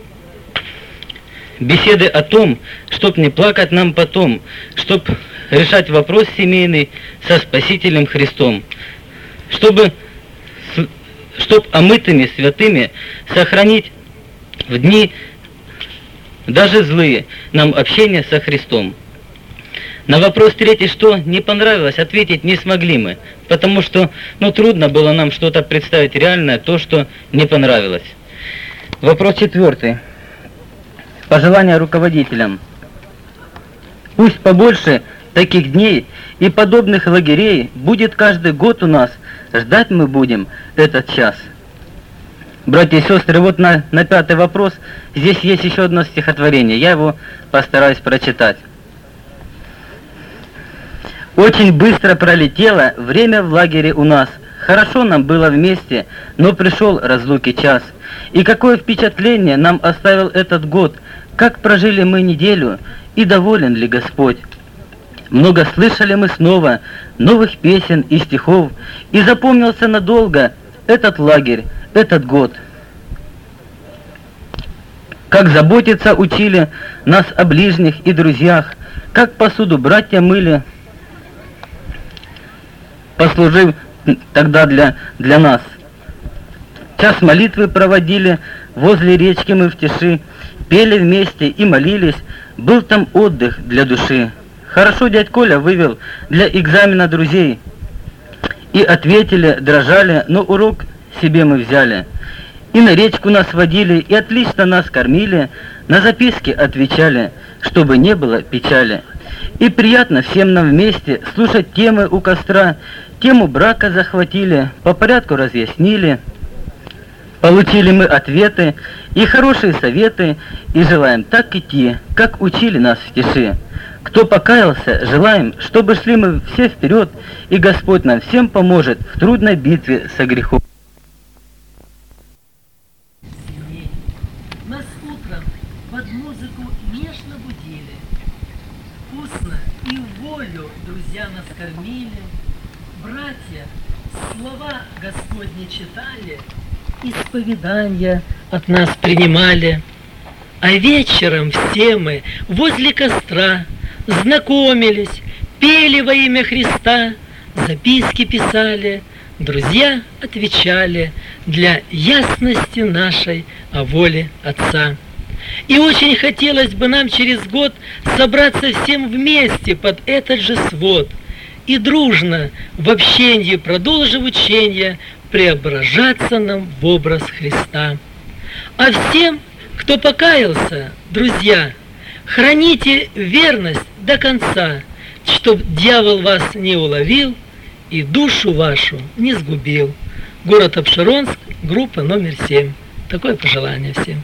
Беседы о том, чтоб не плакать нам потом, чтоб решать вопрос семейный со Спасителем Христом, чтобы, чтоб омытыми святыми сохранить в дни даже злые нам общение со Христом. На вопрос третий, что не понравилось, ответить не смогли мы, потому что ну, трудно было нам что-то представить реальное, то, что не понравилось. Вопрос четвертый. Пожелания руководителям. Пусть побольше таких дней и подобных лагерей будет каждый год у нас. Ждать мы будем этот час. Братья и сестры, вот на, на пятый вопрос здесь есть еще одно стихотворение. Я его постараюсь прочитать. Очень быстро пролетело время в лагере у нас. Хорошо нам было вместе, но пришел разлуки час. И какое впечатление нам оставил этот год, как прожили мы неделю, и доволен ли Господь. Много слышали мы снова новых песен и стихов, и запомнился надолго этот лагерь, этот год. Как заботиться учили нас о ближних и друзьях, как посуду братья мыли, послужив тогда для, для нас. Час молитвы проводили возле речки мы в тиши, пели вместе и молились, был там отдых для души. Хорошо дядь Коля вывел для экзамена друзей, и ответили, дрожали, но урок себе мы взяли. И на речку нас водили, и отлично нас кормили, на записки отвечали, чтобы не было печали. И приятно всем нам вместе слушать темы у костра, тему брака захватили, по порядку разъяснили. Получили мы ответы и хорошие советы, и желаем так идти, как учили нас в тиши. Кто покаялся, желаем, чтобы шли мы все вперед, и Господь нам всем поможет в трудной битве со грехом. Нас утром под музыку нежно будили, вкусно и в волю друзья нас кормили, братья слова Господни читали, исповедания от нас принимали. А вечером все мы возле костра знакомились, пели во имя Христа, записки писали, друзья отвечали для ясности нашей о воле Отца. И очень хотелось бы нам через год собраться всем вместе под этот же свод и дружно в общении, продолжив учение, преображаться нам в образ Христа. А всем, кто покаялся, друзья, храните верность до конца, чтоб дьявол вас не уловил и душу вашу не сгубил. Город Апшеронск, группа номер семь. Такое пожелание всем.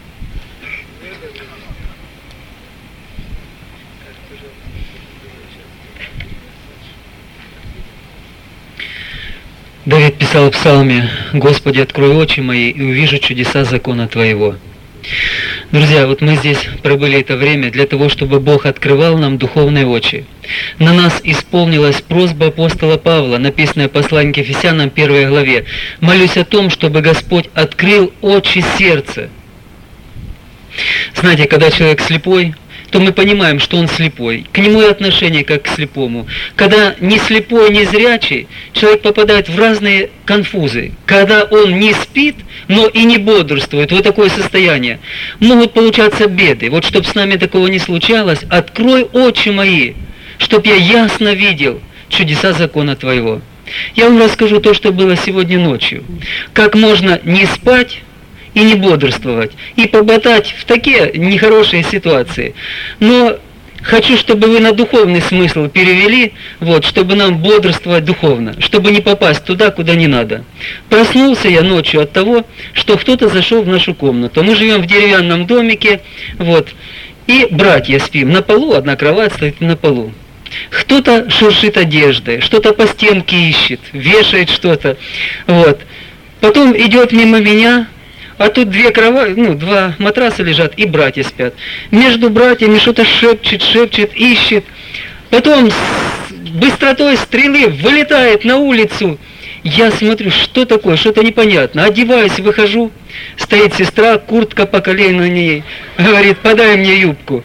Давид писал в псалме: «Господи, открой очи мои и увижу чудеса закона Твоего». Друзья, вот мы здесь пробыли это время для того, чтобы Бог открывал нам духовные очи. На нас исполнилась просьба апостола Павла, написанная в послании к Ефесянам первой главе. «Молюсь о том, чтобы Господь открыл очи сердца». Знаете, когда человек слепой, то мы понимаем, что он слепой. К нему и отношение как к слепому. Когда не слепой, не зрячий, человек попадает в разные конфузы. Когда он не спит, но и не бодрствует, вот такое состояние, могут получаться беды. Вот чтобы с нами такого не случалось, открой очи мои, чтоб я ясно видел чудеса закона Твоего. Я вам расскажу то, что было сегодня ночью. Как можно не спать и не бодрствовать, и побатать в такие нехорошие ситуации. Но хочу, чтобы вы на духовный смысл перевели, вот, чтобы нам бодрствовать духовно, чтобы не попасть туда, куда не надо. Проснулся я ночью от того, что кто-то зашел в нашу комнату. Мы живем в деревянном домике, вот, и братья спим на полу, одна кровать стоит на полу. Кто-то шуршит одеждой, что-то по стенке ищет, вешает что-то, вот. Потом идет мимо меня, а тут две кровати, ну, два матраса лежат, и братья спят. Между братьями что-то шепчет, шепчет, ищет. Потом с быстротой стрелы вылетает на улицу. Я смотрю, что такое, что-то непонятно. Одеваюсь, выхожу, стоит сестра, куртка по колено на ней. Говорит: подай мне юбку.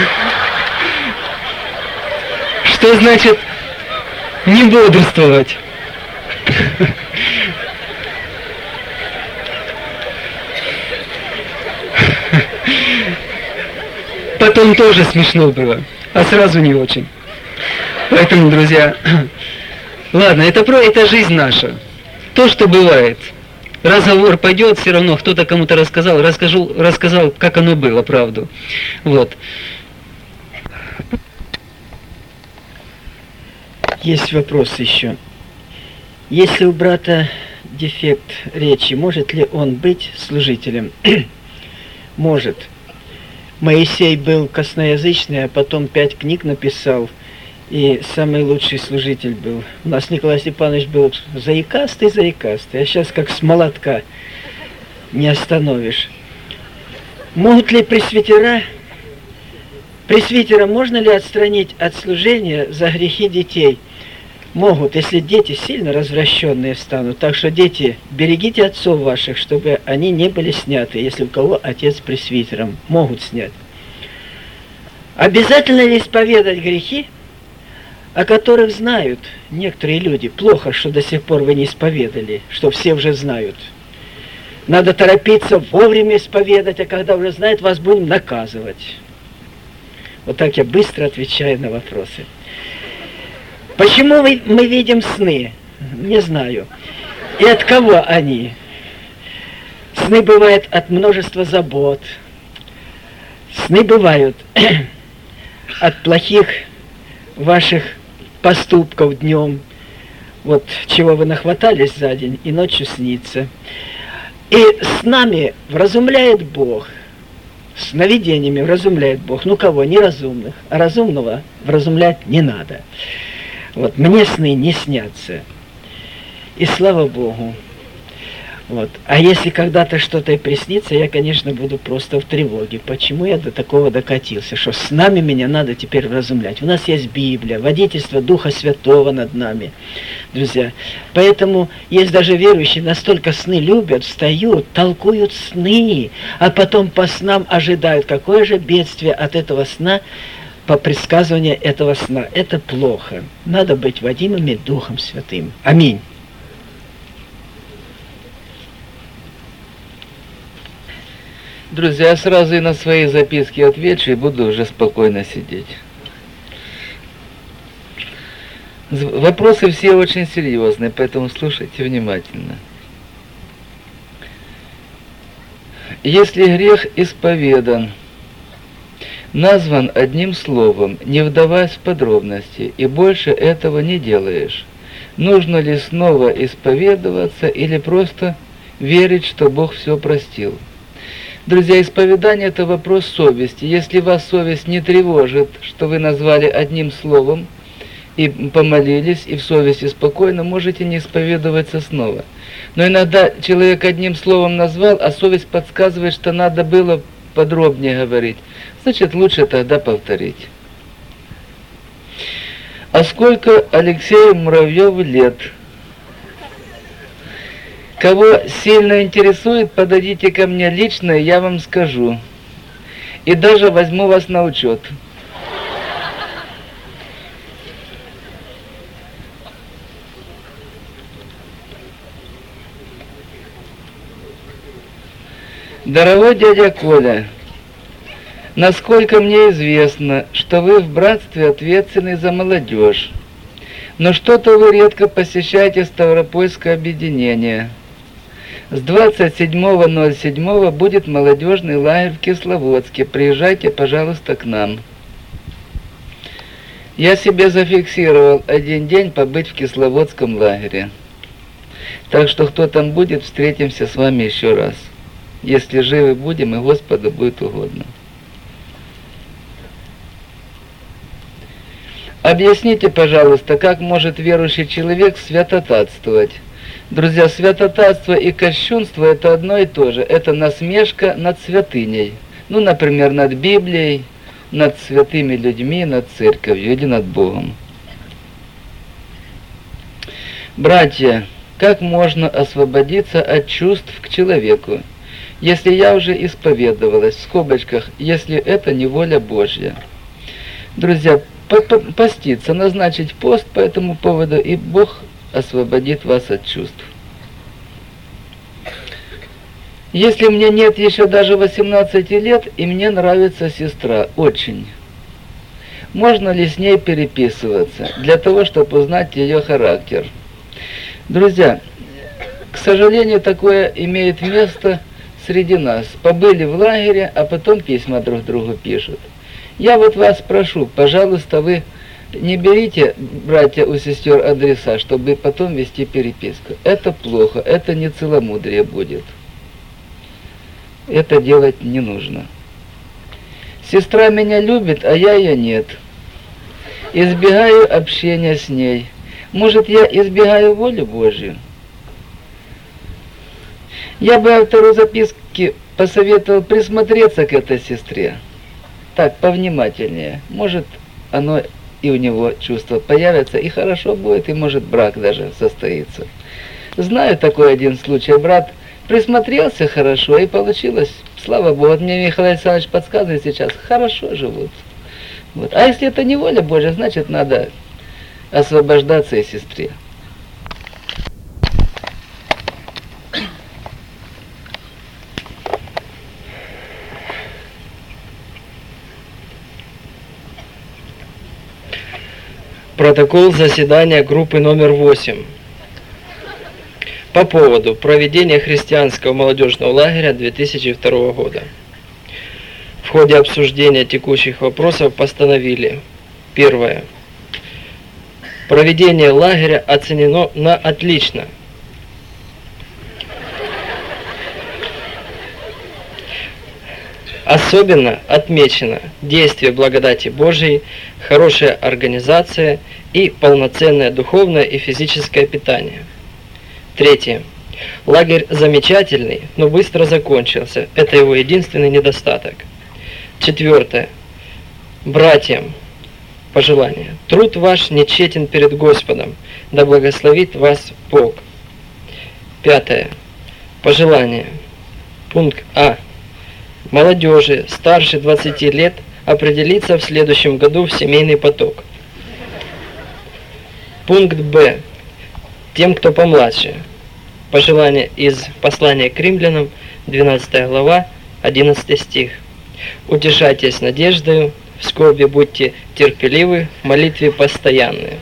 Что значит не бодрствовать? Потом тоже смешно было, а сразу не очень. Поэтому, друзья, ладно, это про это жизнь наша. То, что бывает. Разговор пойдет, все равно кто-то кому-то рассказал, расскажу, рассказал, как оно было, правду. Вот. Есть вопрос еще. Если у брата дефект речи, может ли он быть служителем? Может. Моисей был косноязычный, а потом пять книг написал, и самый лучший служитель был. У нас Николай Степанович был заикастый-заикастый, а сейчас как с молотка не остановишь. Могут ли пресвитера, пресвитера можно ли отстранить от служения за грехи детей? Могут, если дети сильно развращенные станут. Так что, дети, берегите отцов ваших, чтобы они не были сняты, если у кого отец пресвитером. Могут снять. Обязательно ли исповедать грехи, о которых знают некоторые люди? Плохо, что до сих пор вы не исповедали, что все уже знают. Надо торопиться вовремя исповедать, а когда уже знают, вас будем наказывать. Вот так я быстро отвечаю на вопросы. Почему мы, мы видим сны? Не знаю. И от кого они? Сны бывают от множества забот. Сны бывают от плохих ваших поступков днем. Вот чего вы нахватались за день, и ночью снится. И с нами вразумляет Бог. Сновидениями вразумляет Бог. Ну кого? Неразумных. А разумного вразумлять не надо. Вот, мне сны не снятся. И слава Богу. Вот. А если когда-то что-то и приснится, я, конечно, буду просто в тревоге. Почему я до такого докатился? Что с нами меня надо теперь вразумлять. У нас есть Библия, водительство Духа Святого над нами, друзья. Поэтому есть даже верующие, настолько сны любят, встают, толкуют сны, а потом по снам ожидают, какое же бедствие от этого сна, по предсказыванию этого сна. Это плохо. Надо быть водимыми Духом Святым. Аминь. Друзья, я сразу и на свои записки отвечу и буду уже спокойно сидеть. Вопросы все очень серьезные, поэтому слушайте внимательно. Если грех исповедан, назван одним словом, не вдаваясь в подробности, и больше этого не делаешь, нужно ли снова исповедоваться или просто верить, что Бог все простил? Друзья, исповедание – это вопрос совести. Если вас совесть не тревожит, что вы назвали одним словом, и помолились, и в совести спокойно, можете не исповедоваться снова. Но иногда человек одним словом назвал, а совесть подсказывает, что надо было подробнее говорить. Значит, лучше тогда повторить. А сколько Алексею Муравьеву лет? Кого сильно интересует, подойдите ко мне лично, и я вам скажу. И даже возьму вас на учет. Дорогой дядя Коля, насколько мне известно, что вы в братстве ответственны за молодежь, но что-то вы редко посещаете Ставропольское объединение. С двадцать седьмого ноль седьмого будет молодежный лагерь в Кисловодске. Приезжайте, пожалуйста, к нам. Я себе зафиксировал один день побыть в Кисловодском лагере. Так что кто там будет, встретимся с вами еще раз. Если живы будем, и Господу будет угодно. Объясните, пожалуйста, как может верующий человек святотатствовать? Друзья, святотатство и кощунство – это одно и то же. Это насмешка над святыней. Ну, например, над Библией, над святыми людьми, над церковью или над Богом. Братья, как можно освободиться от чувств к человеку, если я уже исповедовалась, в скобочках, если это не воля Божья? Друзья, поститься, назначить пост по этому поводу, и Бог освободит вас от чувств. Если мне нет еще даже восемнадцати лет, и мне нравится сестра, очень. Можно ли с ней переписываться, для того, чтобы узнать ее характер? Друзья, к сожалению, такое имеет место среди нас. Побыли в лагере, а потом письма друг другу пишут. Я вот вас прошу, пожалуйста, вы не берите, братья, у сестер адреса, чтобы потом вести переписку. Это плохо, это не целомудрие будет. Это делать не нужно. Сестра меня любит, а я ее нет. Избегаю общения с ней. Может, я избегаю волю Божью? Я бы автору записки посоветовал присмотреться к этой сестре. Так, повнимательнее. Может, оно и у него чувства появятся, и хорошо будет, и может брак даже состоится. Знаю такой один случай. Брат присмотрелся хорошо, и получилось, слава Богу. Вот мне Михаил Александрович подсказывает сейчас, хорошо живут. Вот. А если это не воля Божья, значит, надо освобождаться и сестре. Протокол заседания группы номер восемь. По поводу проведения христианского молодежного лагеря две тысячи второго года. В ходе обсуждения текущих вопросов постановили: первое. Проведение лагеря оценено на отлично. Особенно отмечено действие благодати Божией, хорошая организация и полноценное духовное и физическое питание. Третье. Лагерь замечательный, но быстро закончился. Это его единственный недостаток. Четвертое. Братьям пожелание. Труд ваш не тщетен перед Господом, да благословит вас Бог. Пятое. Пожелание. Пункт А. Молодежи старше двадцати лет определиться в следующем году в семейный поток. Пункт Б. Тем, кто помладше. Пожелание из послания к римлянам, двенадцатая глава, одиннадцатый стих. «Утешайтесь надеждою, в скорби будьте терпеливы, в молитве постоянные».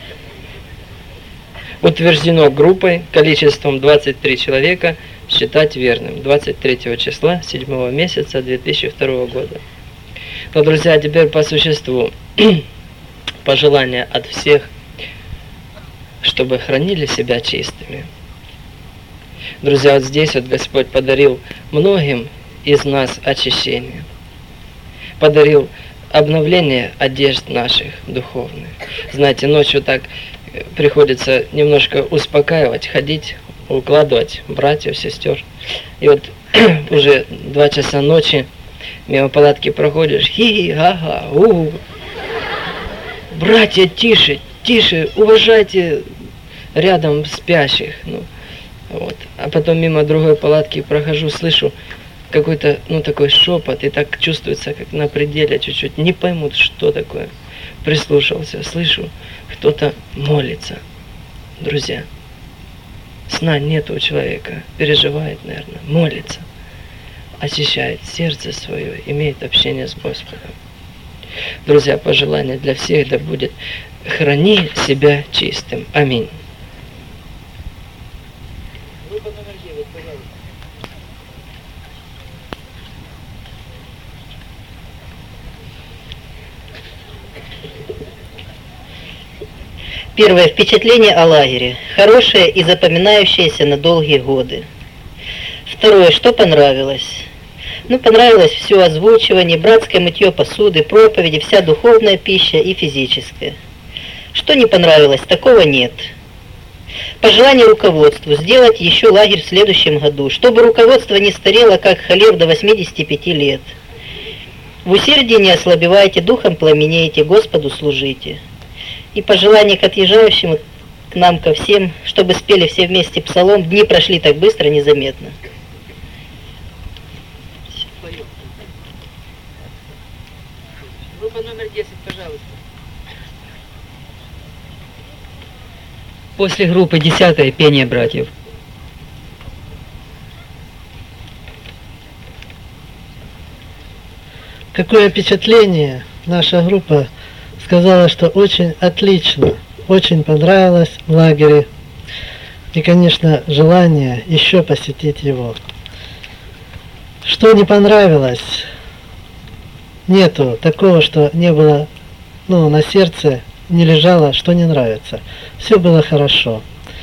Утверждено группой количеством двадцать три человека считать верным. двадцать третьего числа седьмого месяца две тысячи второго года. Но, друзья, теперь по существу. Пожелания от всех, чтобы хранили себя чистыми. Друзья, вот здесь вот Господь подарил многим из нас очищение. Подарил обновление одежд наших духовных. Знаете, ночью так приходится немножко успокаивать, ходить, укладывать братьев, сестер. И вот уже два часа ночи мимо палатки проходишь, хи-хи-ха-ха, у-у. Братья, тише, тише, уважайте рядом спящих. Ну, вот. А потом мимо другой палатки прохожу, слышу какой-то, ну, такой шепот, и так чувствуется, как на пределе чуть-чуть. Не поймут, что такое. Прислушался, слышу, кто-то молится. Друзья, сна нет у человека, переживает, наверное, молится, очищает сердце свое, имеет общение с Господом. Друзья, пожелание для всех да будет: храни себя чистым. Аминь. Первое впечатление о лагере. Хорошее и запоминающееся на долгие годы. Второе, что понравилось? Ну, понравилось все озвучивание, братское мытье посуды, проповеди, вся духовная пища и физическая. Что не понравилось, такого нет. Пожелание руководству сделать еще лагерь в следующем году, чтобы руководство не старело, как Халев, до восьмидесяти пяти лет. В усердии не ослабевайте, духом пламенеете, Господу служите. И пожелание к отъезжающим, к нам, ко всем, чтобы спели все вместе псалом, дни прошли так быстро, незаметно. Группа номер десять, пожалуйста. После группы десятое пение братьев. Какое впечатление наша группа сказала, что очень отлично, очень понравилось в лагере. И, конечно, желание еще посетить его. Что не понравилось? Нету такого, что не было, ну, на сердце не лежало, что не нравится. Все было хорошо.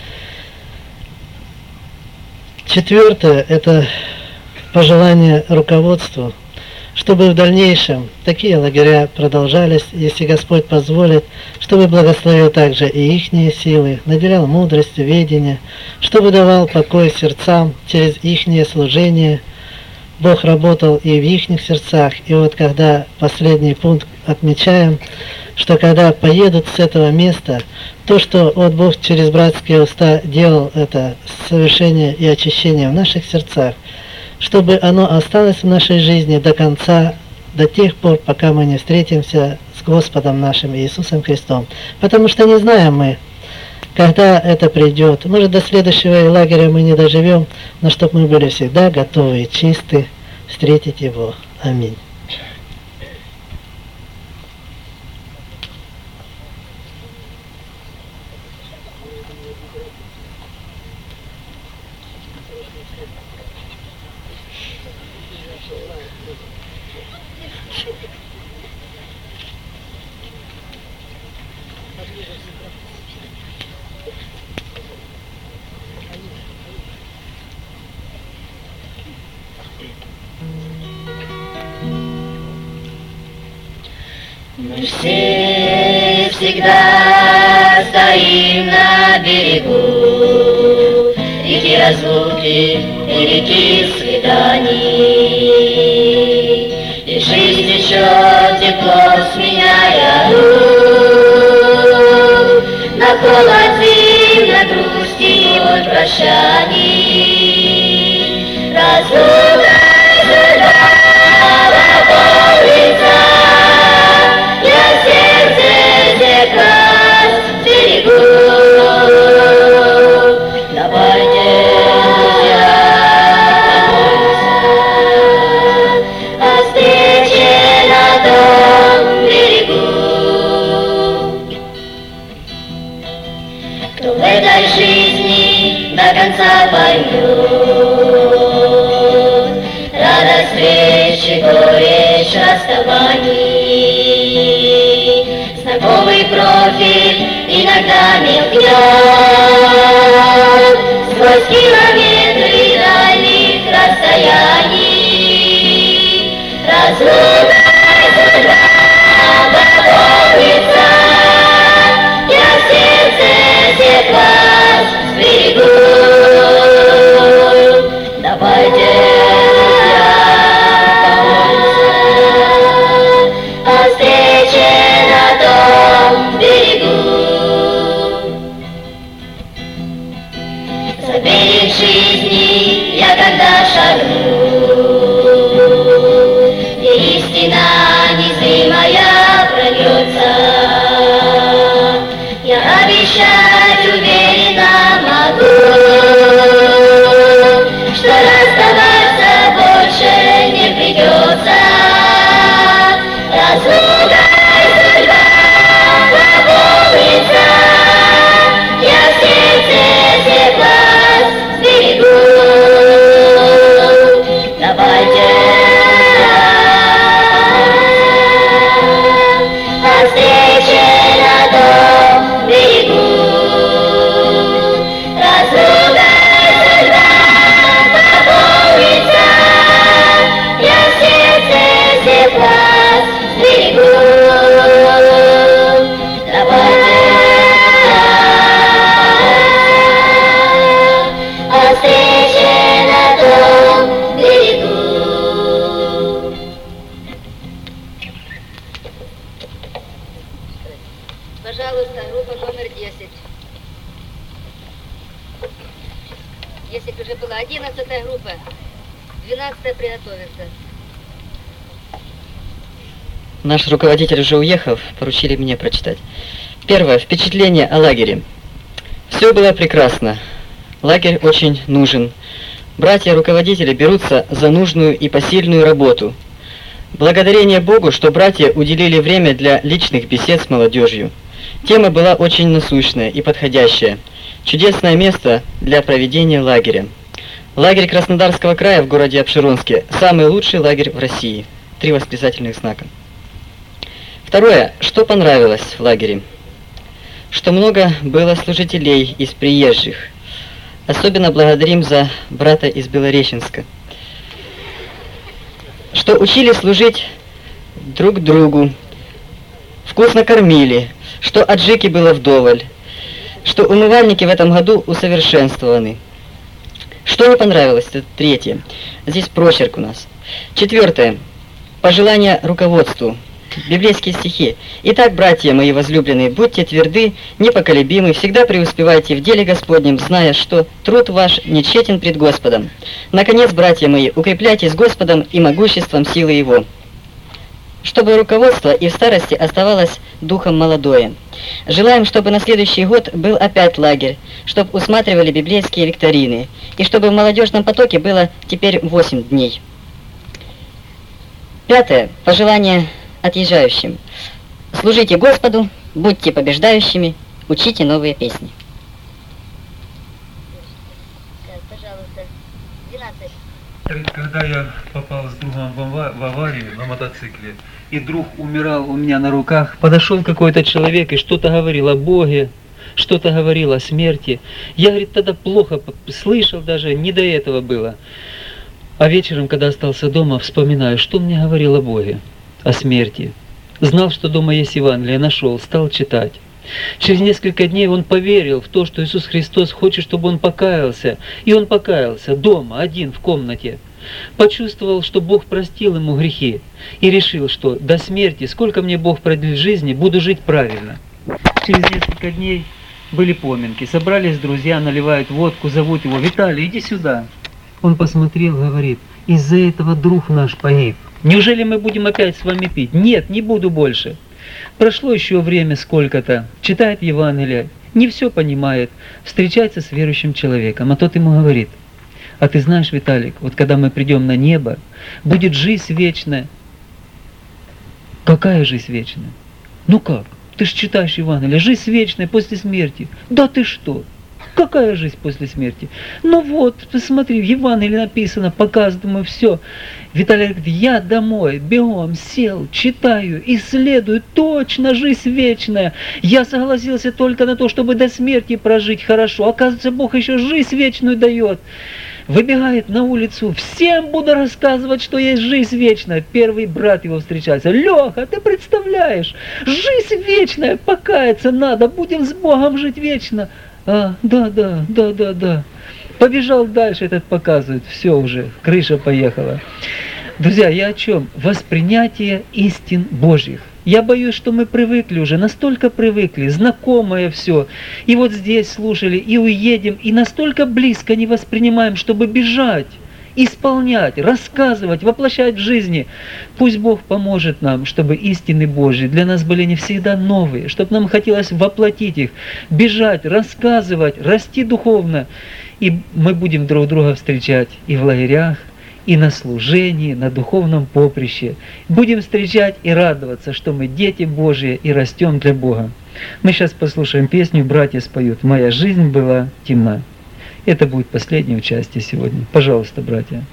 Четвертое – это пожелание руководству, чтобы в дальнейшем такие лагеря продолжались, если Господь позволит, чтобы благословил также и ихние силы, наделял мудростью, ведения, чтобы давал покой сердцам через ихнее служение. Бог работал и в ихних сердцах. И вот когда последний пункт отмечаем, что когда поедут с этого места, то, что вот Бог через братские уста делал это совершение и очищение в наших сердцах, чтобы оно осталось в нашей жизни до конца, до тех пор, пока мы не встретимся с Господом нашим Иисусом Христом. Потому что не знаем мы, когда это придет. Может, до следующего лагеря мы не доживем, но чтобы мы были всегда готовы и чисты встретить Его. Аминь. Мы все всегда стоим на берегу реки разлуки и реки свиданий, и жизнь течет тепло, сменяя рук, на холоде, на грусти от прощаний. Разлука ожидала полнится, я сердце зеркал берегу. Давайте, друзья, помолимся. поймет радость встречи, горечь расставаний. Знакомый профиль иногда мелькнет сквозь километры дальних расстояний. Разлука и судьба готовится, я в сердце всех вас сберегу. Давайте, друзья, помолимся о встрече на том берегу. За берег жизни я когда шагну, где истина незримая прольется, я обещать уверенно могу, что расставаться больше не придется. Разлука и судьба пополнится, я в сердце всех вас сберегу. Давайте о встрече на том берегу. Разлука и судьба пополнится, я в сердце всех вас сберегу. Давайте о встрече на том берегу. Пожалуйста, группа номер десять. Если бы уже была одиннадцатая группа, двенадцатая приготовится. Наш руководитель уже уехал, поручили мне прочитать. Первое. Впечатление о лагере. Все было прекрасно. Лагерь очень нужен. Братья-руководители берутся за нужную и посильную работу. Благодарение Богу, что братья уделили время для личных бесед с молодежью. Тема была очень насущная и подходящая. Чудесное место для проведения лагеря. Лагерь Краснодарского края в городе Апшеронске – самый лучший лагерь в России. Три восклицательных знака. Второе. Что понравилось в лагере? Что много было служителей из приезжих. Особенно благодарим за брата из Белореченска. Что учили служить друг другу, вкусно кормили, что аджики было вдоволь, что умывальники в этом году усовершенствованы. Что не понравилось? Это третье. Здесь прочерк у нас. Четвертое. Пожелание руководству. Библейские стихи. «Итак, братья мои возлюбленные, будьте тверды, непоколебимы, всегда преуспевайте в деле Господнем, зная, что труд ваш не тщетен пред Господом. Наконец, братья мои, укрепляйтесь Господом и могуществом силы Его». Чтобы руководство и в старости оставалось духом молодое. Желаем, чтобы на следующий год был опять лагерь, чтобы усматривали библейские викторины, и чтобы в молодежном потоке было теперь восемь дней. Пятое. Пожелание отъезжающим. Служите Господу, будьте побеждающими, учите новые песни. Когда я попал с другом в аварию на мотоцикле, и друг умирал у меня на руках, Подошел какой-то человек и что-то говорил о Боге, что-то говорил о смерти. Я, говорит, тогда плохо слышал, даже не до этого было. А вечером, когда остался дома, вспоминаю, что мне говорил о Боге, о смерти. Знал, что дома есть Евангелие, нашел, стал читать. Через несколько дней он поверил в то, что Иисус Христос хочет, чтобы он покаялся. И он покаялся дома, один, в комнате. Почувствовал, что Бог простил ему грехи. И решил, что до смерти, сколько мне Бог продлит жизни, буду жить правильно. Через несколько дней были поминки. Собрались друзья, наливают водку, зовут его: «Виталий, иди сюда». Он посмотрел, говорит: «Из-за этого друг наш погиб. Неужели мы будем опять с вами пить? Нет, не буду больше». Прошло еще время сколько-то, читает Евангелие, не все понимает, встречается с верующим человеком, а тот ему говорит: «А ты знаешь, Виталик, вот когда мы придем на небо, будет жизнь вечная». «Какая жизнь вечная?» «Ну как? Ты же читаешь Евангелие, жизнь вечная после смерти». «Да ты что?» Какая жизнь после смерти? Ну вот, посмотри, в Евангелии написано, показываем все. Виталий говорит, я домой, бегом, сел, читаю, исследую, точно жизнь вечная. Я согласился только на то, чтобы до смерти прожить хорошо. Оказывается, Бог еще жизнь вечную дает. Выбегает на улицу, всем буду рассказывать, что есть жизнь вечная. Первый брат его встречается. Леха, ты представляешь, жизнь вечная, покаяться надо, будем с Богом жить вечно. А, да, да, да, да, да. Побежал дальше, этот показывает, все уже, крыша поехала. Друзья, я о чем? Воспринятие истин Божьих. Я боюсь, что мы привыкли уже, настолько привыкли, знакомое все. И вот здесь слушали, и уедем, и настолько близко не воспринимаем, чтобы бежать, исполнять, рассказывать, воплощать в жизни. Пусть Бог поможет нам, чтобы истины Божьи для нас были не всегда новые, чтобы нам хотелось воплотить их, бежать, рассказывать, расти духовно. И мы будем друг друга встречать и в лагерях, и на служении, на духовном поприще. Будем встречать и радоваться, что мы дети Божьи и растем для Бога. Мы сейчас послушаем песню, братья споют «Моя жизнь была темна». Это будет последнее участие сегодня. Пожалуйста, братья.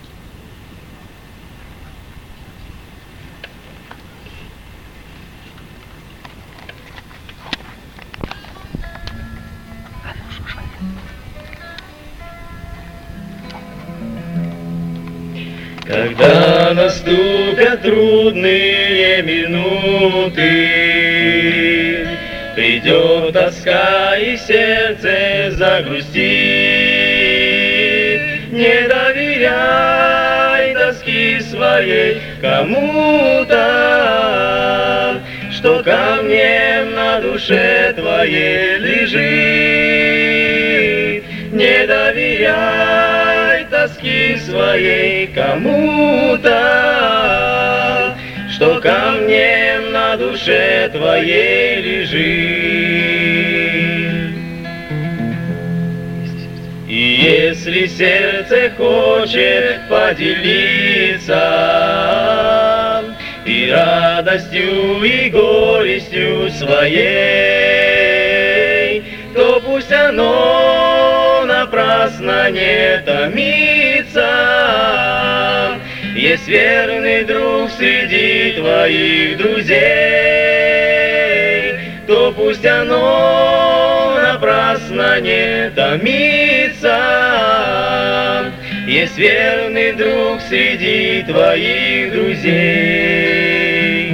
Когда наступят трудные минуты, придет тоска и сердце загрустит, не доверяй тоски своей кому-то, что камнем на душе твоей лежит, не доверяй тоски своей кому-то, что камнем на душе твоей лежит. И если сердце хочет поделиться и радостью, и горестью своей, то пусть оно напрасно не томится. Есть верный друг среди твоих друзей, то пусть оно напрасно не томится. Есть верный друг среди твоих друзей.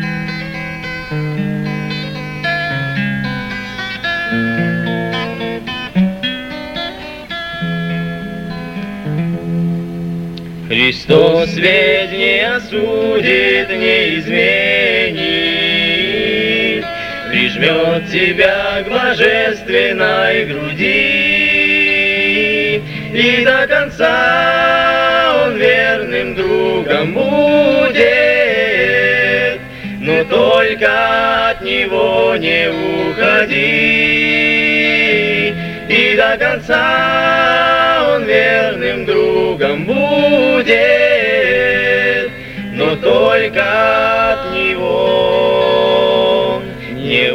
Христос ведь не осудит, не изменит, прижмет тебя к божественной груди, и до конца Он верным другом будет, но только от Него не уходи, и до конца Он верным другом будет, но только от Него не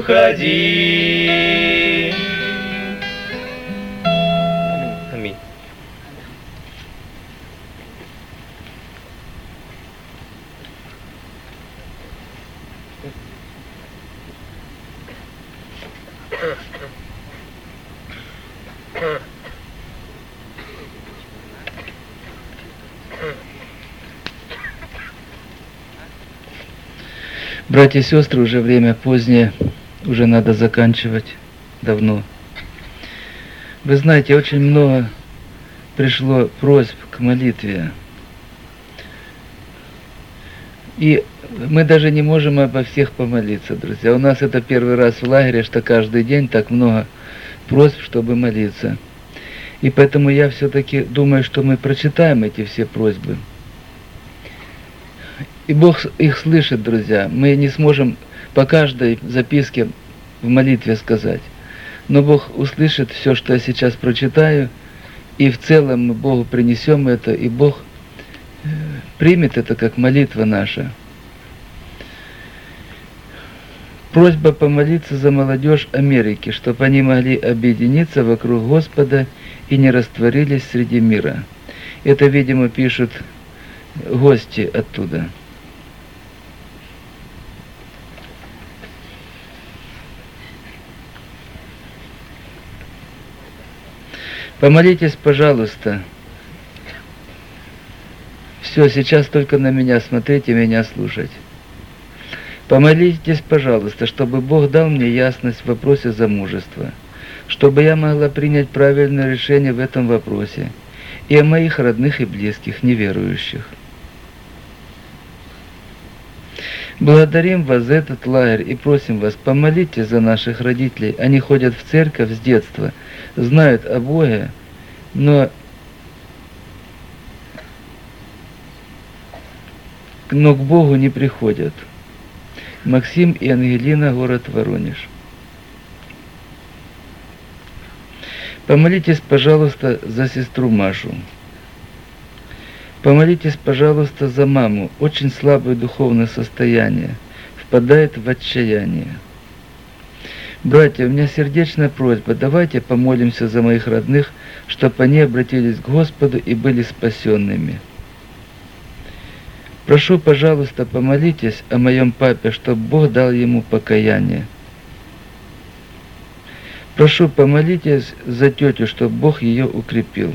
уходи. Аминь. Братья и сестры, уже время позднее, уже надо заканчивать давно. Вы знаете, очень много пришло просьб к молитве. И мы даже не можем обо всех помолиться, друзья. У нас это первый раз в лагере, что каждый день так много просьб, чтобы молиться. И поэтому я все-таки думаю, что мы прочитаем эти все просьбы. И Бог их слышит, друзья. Мы не сможем по каждой записке в молитве сказать. Но Бог услышит все, что я сейчас прочитаю, и в целом мы Богу принесем это, и Бог примет это как молитва наша. Просьба помолиться за молодежь Америки, чтобы они могли объединиться вокруг Господа и не растворились среди мира. Это, видимо, пишут гости оттуда. Помолитесь, пожалуйста. Все, сейчас только на меня смотреть и меня слушать. Помолитесь, пожалуйста, чтобы Бог дал мне ясность в вопросе замужества, чтобы я могла принять правильное решение в этом вопросе и о моих родных и близких, неверующих. Благодарим вас за этот лагерь и просим вас, помолитесь за наших родителей. Они ходят в церковь с детства, знают о Боге, но, но к Богу не приходят. Максим и Ангелина, город Воронеж. Помолитесь, пожалуйста, за сестру Машу. Помолитесь, пожалуйста, за маму. Очень слабое духовное состояние. Впадает в отчаяние. Братья, у меня сердечная просьба. Давайте помолимся за моих родных, чтобы они обратились к Господу и были спасенными. Прошу, пожалуйста, помолитесь о моем папе, чтобы Бог дал ему покаяние. Прошу, помолитесь за тетю, чтобы Бог ее укрепил.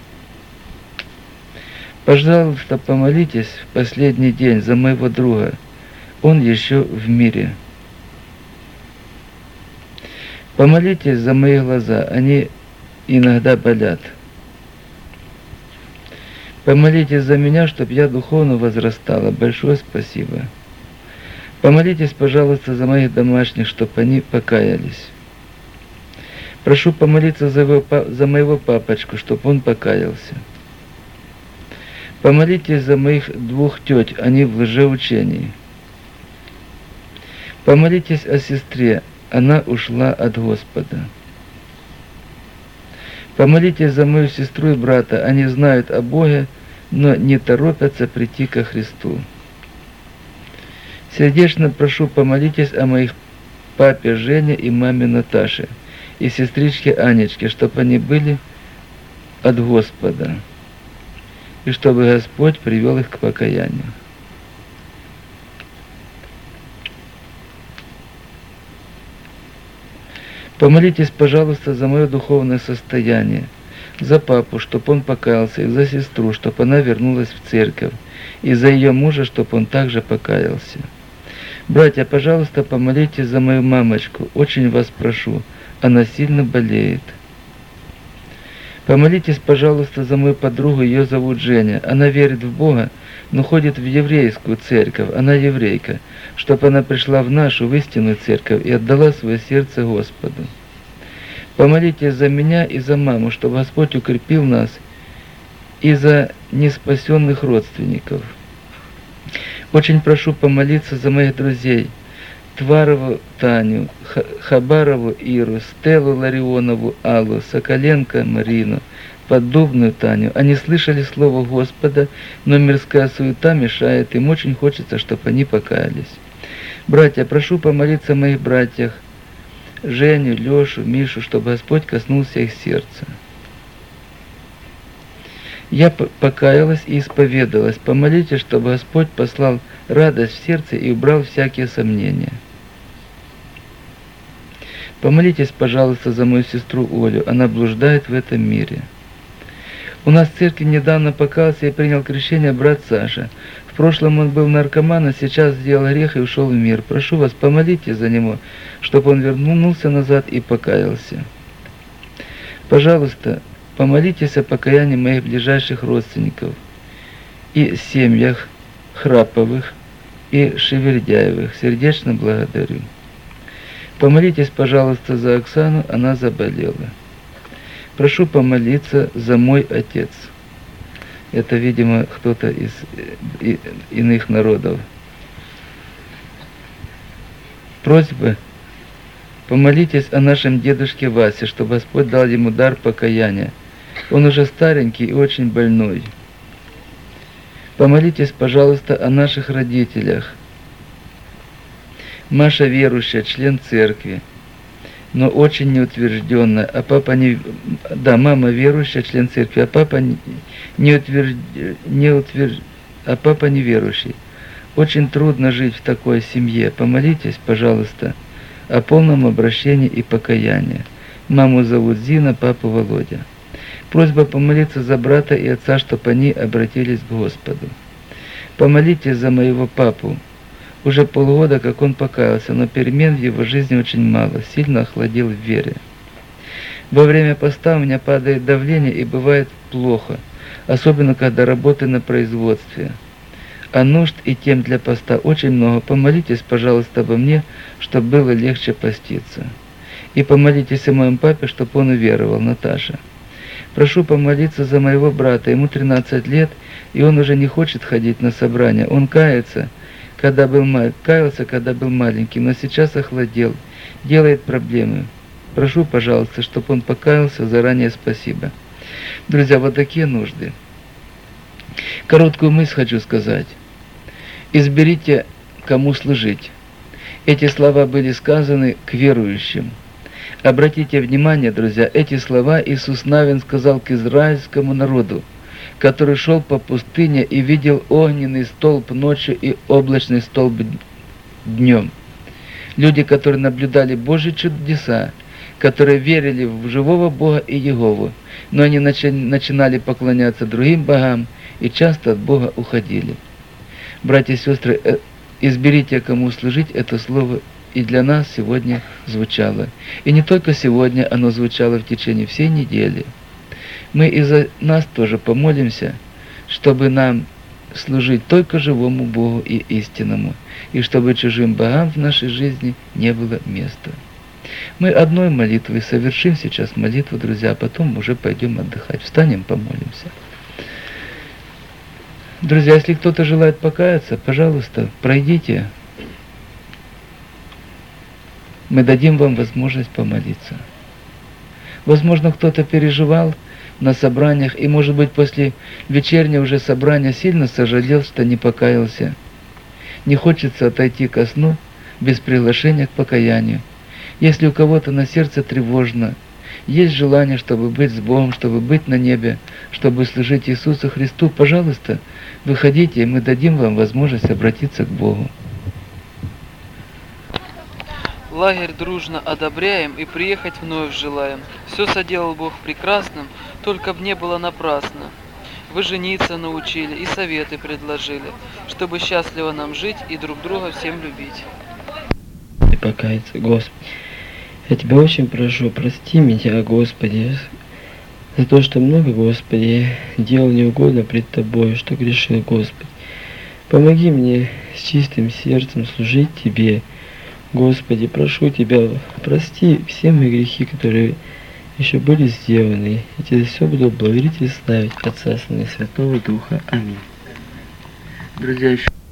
Пожалуйста, помолитесь в последний день за моего друга. Он еще в мире. Помолитесь за мои глаза, они иногда болят. Помолитесь за меня, чтобы я духовно возрастала. Большое спасибо. Помолитесь, пожалуйста, за моих домашних, чтобы они покаялись. Прошу помолиться за, его, за моего папочку, чтобы он покаялся. Помолитесь за моих двух теть, они в лжеучении. Помолитесь о сестре, она ушла от Господа. Помолитесь за мою сестру и брата, они знают о Боге, но не торопятся прийти ко Христу. Сердечно прошу, помолитесь о моих папе Жене и маме Наташе, и сестричке Анечке, чтобы они были от Господа, и чтобы Господь привел их к покаянию. Помолитесь, пожалуйста, за мое духовное состояние, за папу, чтобы он покаялся, и за сестру, чтобы она вернулась в церковь, и за ее мужа, чтобы он также покаялся. Братья, пожалуйста, помолитесь за мою мамочку, очень вас прошу, она сильно болеет. Помолитесь, пожалуйста, за мою подругу, ее зовут Женя, она верит в Бога, но ходит в еврейскую церковь, она еврейка, чтобы она пришла в нашу, в истинную церковь и отдала свое сердце Господу. Помолитесь за меня и за маму, чтобы Господь укрепил нас, и за неспасенных родственников. Очень прошу помолиться за моих друзей, Тварову Таню, Хабарову Иру, Стеллу Ларионову Аллу, Соколенко Марину, Поддубную Таню. Они слышали слово Господа, но мирская суета мешает им. Очень хочется, чтобы они покаялись. Братья, прошу помолиться о моих братьях Женю, Лешу, Мишу, чтобы Господь коснулся их сердца. Я покаялась и исповедалась. Помолитесь, чтобы Господь послал радость в сердце и убрал всякие сомнения. Помолитесь, пожалуйста, за мою сестру Олю. Она блуждает в этом мире. У нас в церкви недавно покаялся и принял крещение брат Саша. В прошлом он был наркоман, а сейчас сделал грех и ушел в мир. Прошу вас, помолитесь за него, чтобы он вернулся назад и покаялся. Пожалуйста, помолитесь о покаянии моих ближайших родственников и семьях Храповых и Шевердяевых. Сердечно благодарю. Помолитесь, пожалуйста, за Оксану, она заболела. Прошу помолиться за мой отец. Это, видимо, кто-то из и, иных народов. Просьба. Помолитесь о нашем дедушке Васе, чтобы Господь дал ему дар покаяния. Он уже старенький и очень больной. Помолитесь, пожалуйста, о наших родителях. Маша верующая, член церкви, но очень неутвержденная, а папа не... Да, мама верующая, член церкви, а папа не, не, утвержд... не утвержд... а папа неверующий. Очень трудно жить в такой семье. Помолитесь, пожалуйста, о полном обращении и покаянии. Маму зовут Зина, папу Володя. Просьба помолиться за брата и отца, чтобы они обратились к Господу. Помолитесь за моего папу. Уже полгода, как он покаялся, но перемен в его жизни очень мало, сильно охладел в вере. Во время поста у меня падает давление и бывает плохо, особенно когда работаю на производстве. А нужд и тем для поста очень много. Помолитесь, пожалуйста, обо мне, чтобы было легче поститься. И помолитесь о моем папе, чтобы он уверовал, Наташа. Прошу помолиться за моего брата, ему тринадцать лет, и он уже не хочет ходить на собрания. Он кается, когда был, каялся, когда был маленьким, но сейчас охладел, делает проблемы. Прошу, пожалуйста, чтобы он покаялся, заранее спасибо. Друзья, вот такие нужды. Короткую мысль хочу сказать. Изберите, кому служить. Эти слова были сказаны к верующим. Обратите внимание, друзья, эти слова Иисус Навин сказал к израильскому народу, который шел по пустыне и видел огненный столб ночью и облачный столб днем. Люди, которые наблюдали Божьи чудеса, которые верили в живого Бога и Иегову, но они начинали поклоняться другим богам и часто от Бога уходили. Братья и сестры, изберите, кому служить, это слово и для нас сегодня звучало. И не только сегодня, оно звучало в течение всей недели. Мы и за нас тоже помолимся, чтобы нам служить только живому Богу и истинному, и чтобы чужим богам в нашей жизни не было места. Мы одной молитвой совершим сейчас молитву, друзья, а потом уже пойдем отдыхать. Встанем, помолимся. Друзья, если кто-то желает покаяться, пожалуйста, пройдите. Мы дадим вам возможность помолиться. Возможно, кто-то переживал на собраниях, и, может быть, после вечернего уже собрания сильно сожалел, что не покаялся. Не хочется отойти ко сну без приглашения к покаянию. Если у кого-то на сердце тревожно, есть желание, чтобы быть с Богом, чтобы быть на небе, чтобы служить Иисусу Христу, пожалуйста, выходите, и мы дадим вам возможность обратиться к Богу. Лагерь дружно одобряем и приехать вновь желаем. Все соделал Бог прекрасным, только б не было напрасно. Вы жениться научили и советы предложили, чтобы счастливо нам жить и друг друга всем любить. И покаяться, Господи. Я Тебя очень прошу, прости меня, Господи, за то, что много, Господи, делал неугодно пред Тобой, что грешил, Господи. Помоги мне с чистым сердцем служить Тебе, Господи, прошу Тебя, прости все мои грехи, которые еще были сделаны. И Тебе все буду благодарить и славить Отца, Сына и Святого Духа. Аминь. Друзья, еще